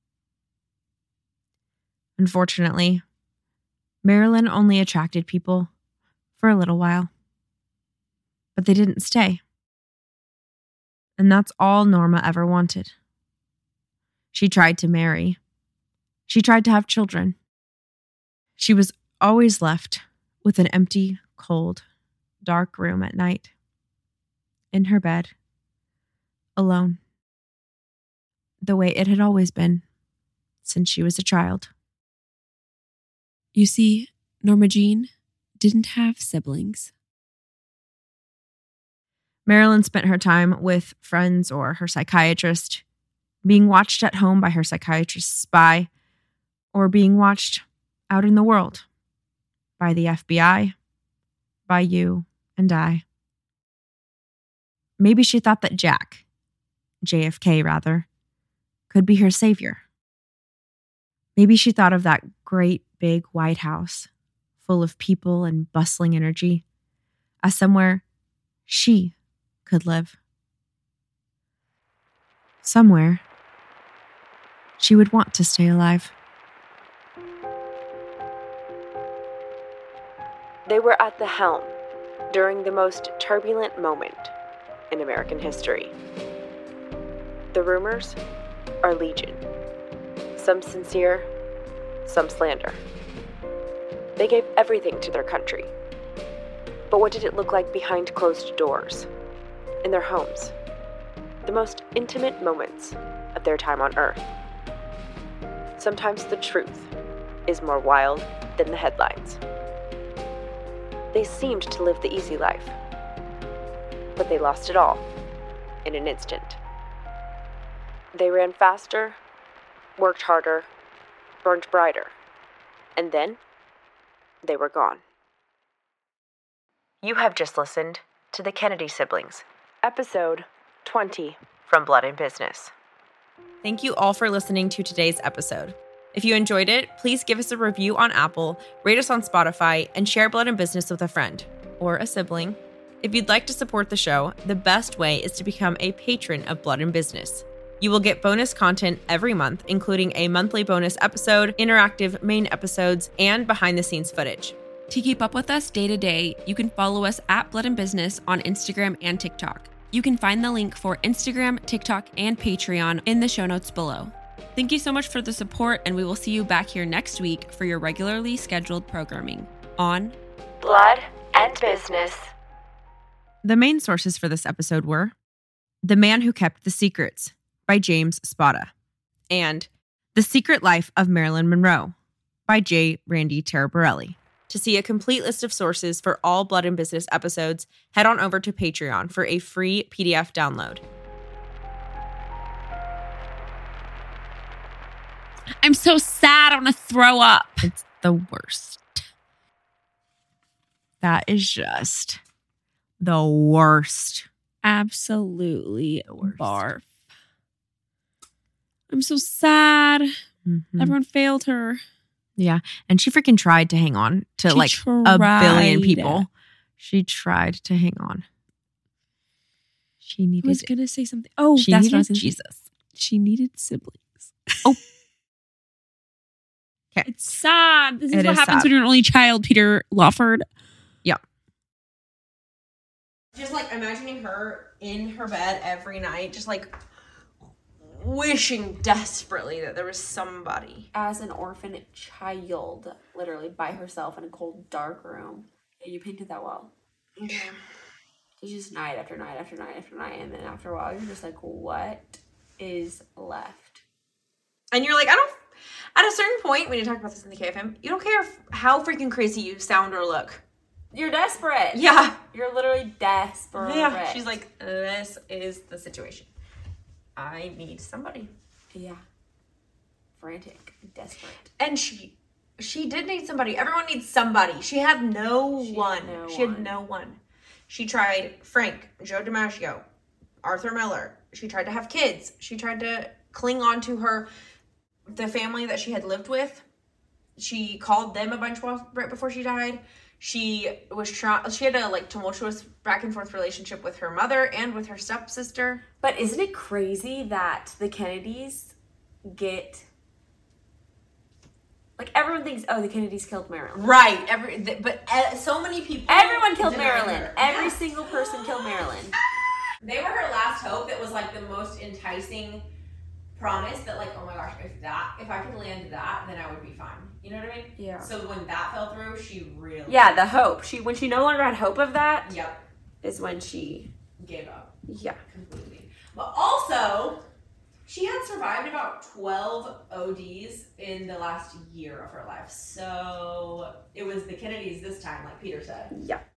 Unfortunately, Marilyn only attracted people for a little while, but they didn't stay. And that's all Norma ever wanted. She tried to marry. She tried to have children. She was always left with an empty, cold, dark room at night, in her bed, alone, the way it had always been since she was a child. You see, Norma Jean didn't have siblings. Marilyn spent her time with friends or her psychiatrist, being watched at home by her psychiatrist's spy, or being watched out in the world by the F B I, by you and I. Maybe she thought that Jack, J F K rather, could be her savior. Maybe she thought of that great big White House, full of people and bustling energy, as somewhere she could live. Somewhere she would want to stay alive. They were at the helm during the most turbulent moment in American history. The rumors are legion. Some sincere, some slander. They gave everything to their country. But what did it look like behind closed doors, in their homes, the most intimate moments of their time on Earth? Sometimes the truth is more wild than the headlines. They seemed to live the easy life, but they lost it all in an instant. They ran faster, worked harder, burned brighter, and then they were gone. You have just listened to The Kennedy Siblings, episode twenty from Blood and Business. Thank you all for listening to today's episode. If you enjoyed it, please give us a review on Apple, rate us on Spotify, and share Blood and Business with a friend or a sibling. If you'd like to support the show, the best way is to become a patron of Blood and Business. You will get bonus content every month, including a monthly bonus episode, interactive main episodes, and behind-the-scenes footage. To keep up with us day to day, you can follow us at Blood and Business on Instagram and TikTok. You can find the link for Instagram, TikTok, and Patreon in the show notes below. Thank you so much for the support, and we will see you back here next week for your regularly scheduled programming on Blood and Business. The main sources for this episode were The Man Who Kept the Secrets by James Spada and The Secret Life of Marilyn Monroe by J. Randy Taraborelli. To see a complete list of sources for all Blood and Business episodes, head on over to Patreon for a free P D F download. I'm so sad. I want to throw up. It's the worst. That is just the worst. Absolutely The worst. barf. I'm so sad. Mm-hmm. Everyone failed her. Yeah. And she freaking tried to hang on to She like a billion tried. people. She tried to hang on. She I needed was going to say something. Oh, she that's needed what I was gonna say. Jesus. She needed siblings. Oh. Okay. It's sad. This is It what is happens sad. when you're an only child, Peter Lawford. Yeah. Just like imagining her in her bed every night, just like wishing desperately that there was somebody. As an orphan child, literally by herself in a cold, dark room. Yeah, you painted that well. Yeah. It's just night after night after night after night. And then after a while, you're just like, what is left? And you're like, I don't, at a certain point, when you talk about this in the K F M, you don't care if, how freaking crazy you sound or look. You're desperate. Yeah. You're literally desperate. Yeah. She's like, this is the situation. I need somebody. yeah. Frantic. Desperate. And she She did need somebody. Everyone needs somebody. She had no She had one. no she had one. no one. She tried Frank, Joe DiMaggio, Arthur Miller. She tried to have kids. She tried to cling on to her, the family that she had lived with. She called them a bunch while, right before she died. She was trying, she had a like tumultuous back and forth relationship with her mother and with her stepsister. But isn't it crazy that the Kennedys get, like, everyone thinks, oh, the Kennedys killed Marilyn. Right. Every, th- but uh, so many people. Everyone killed denied Marilyn. her. Every Yes. single person killed Marilyn. They were her last hope. That was like the most enticing promise that, like, oh my gosh, if that, if I could land that, then I would be fine. You know what I mean? Yeah. So when that fell through, she really. Yeah, the hope. She when she no longer had hope of that Yep. is when she Gave up yeah. completely. But also, she had survived about twelve O Ds in the last year of her life. So it was the Kennedys this time, like Peter said. Yeah.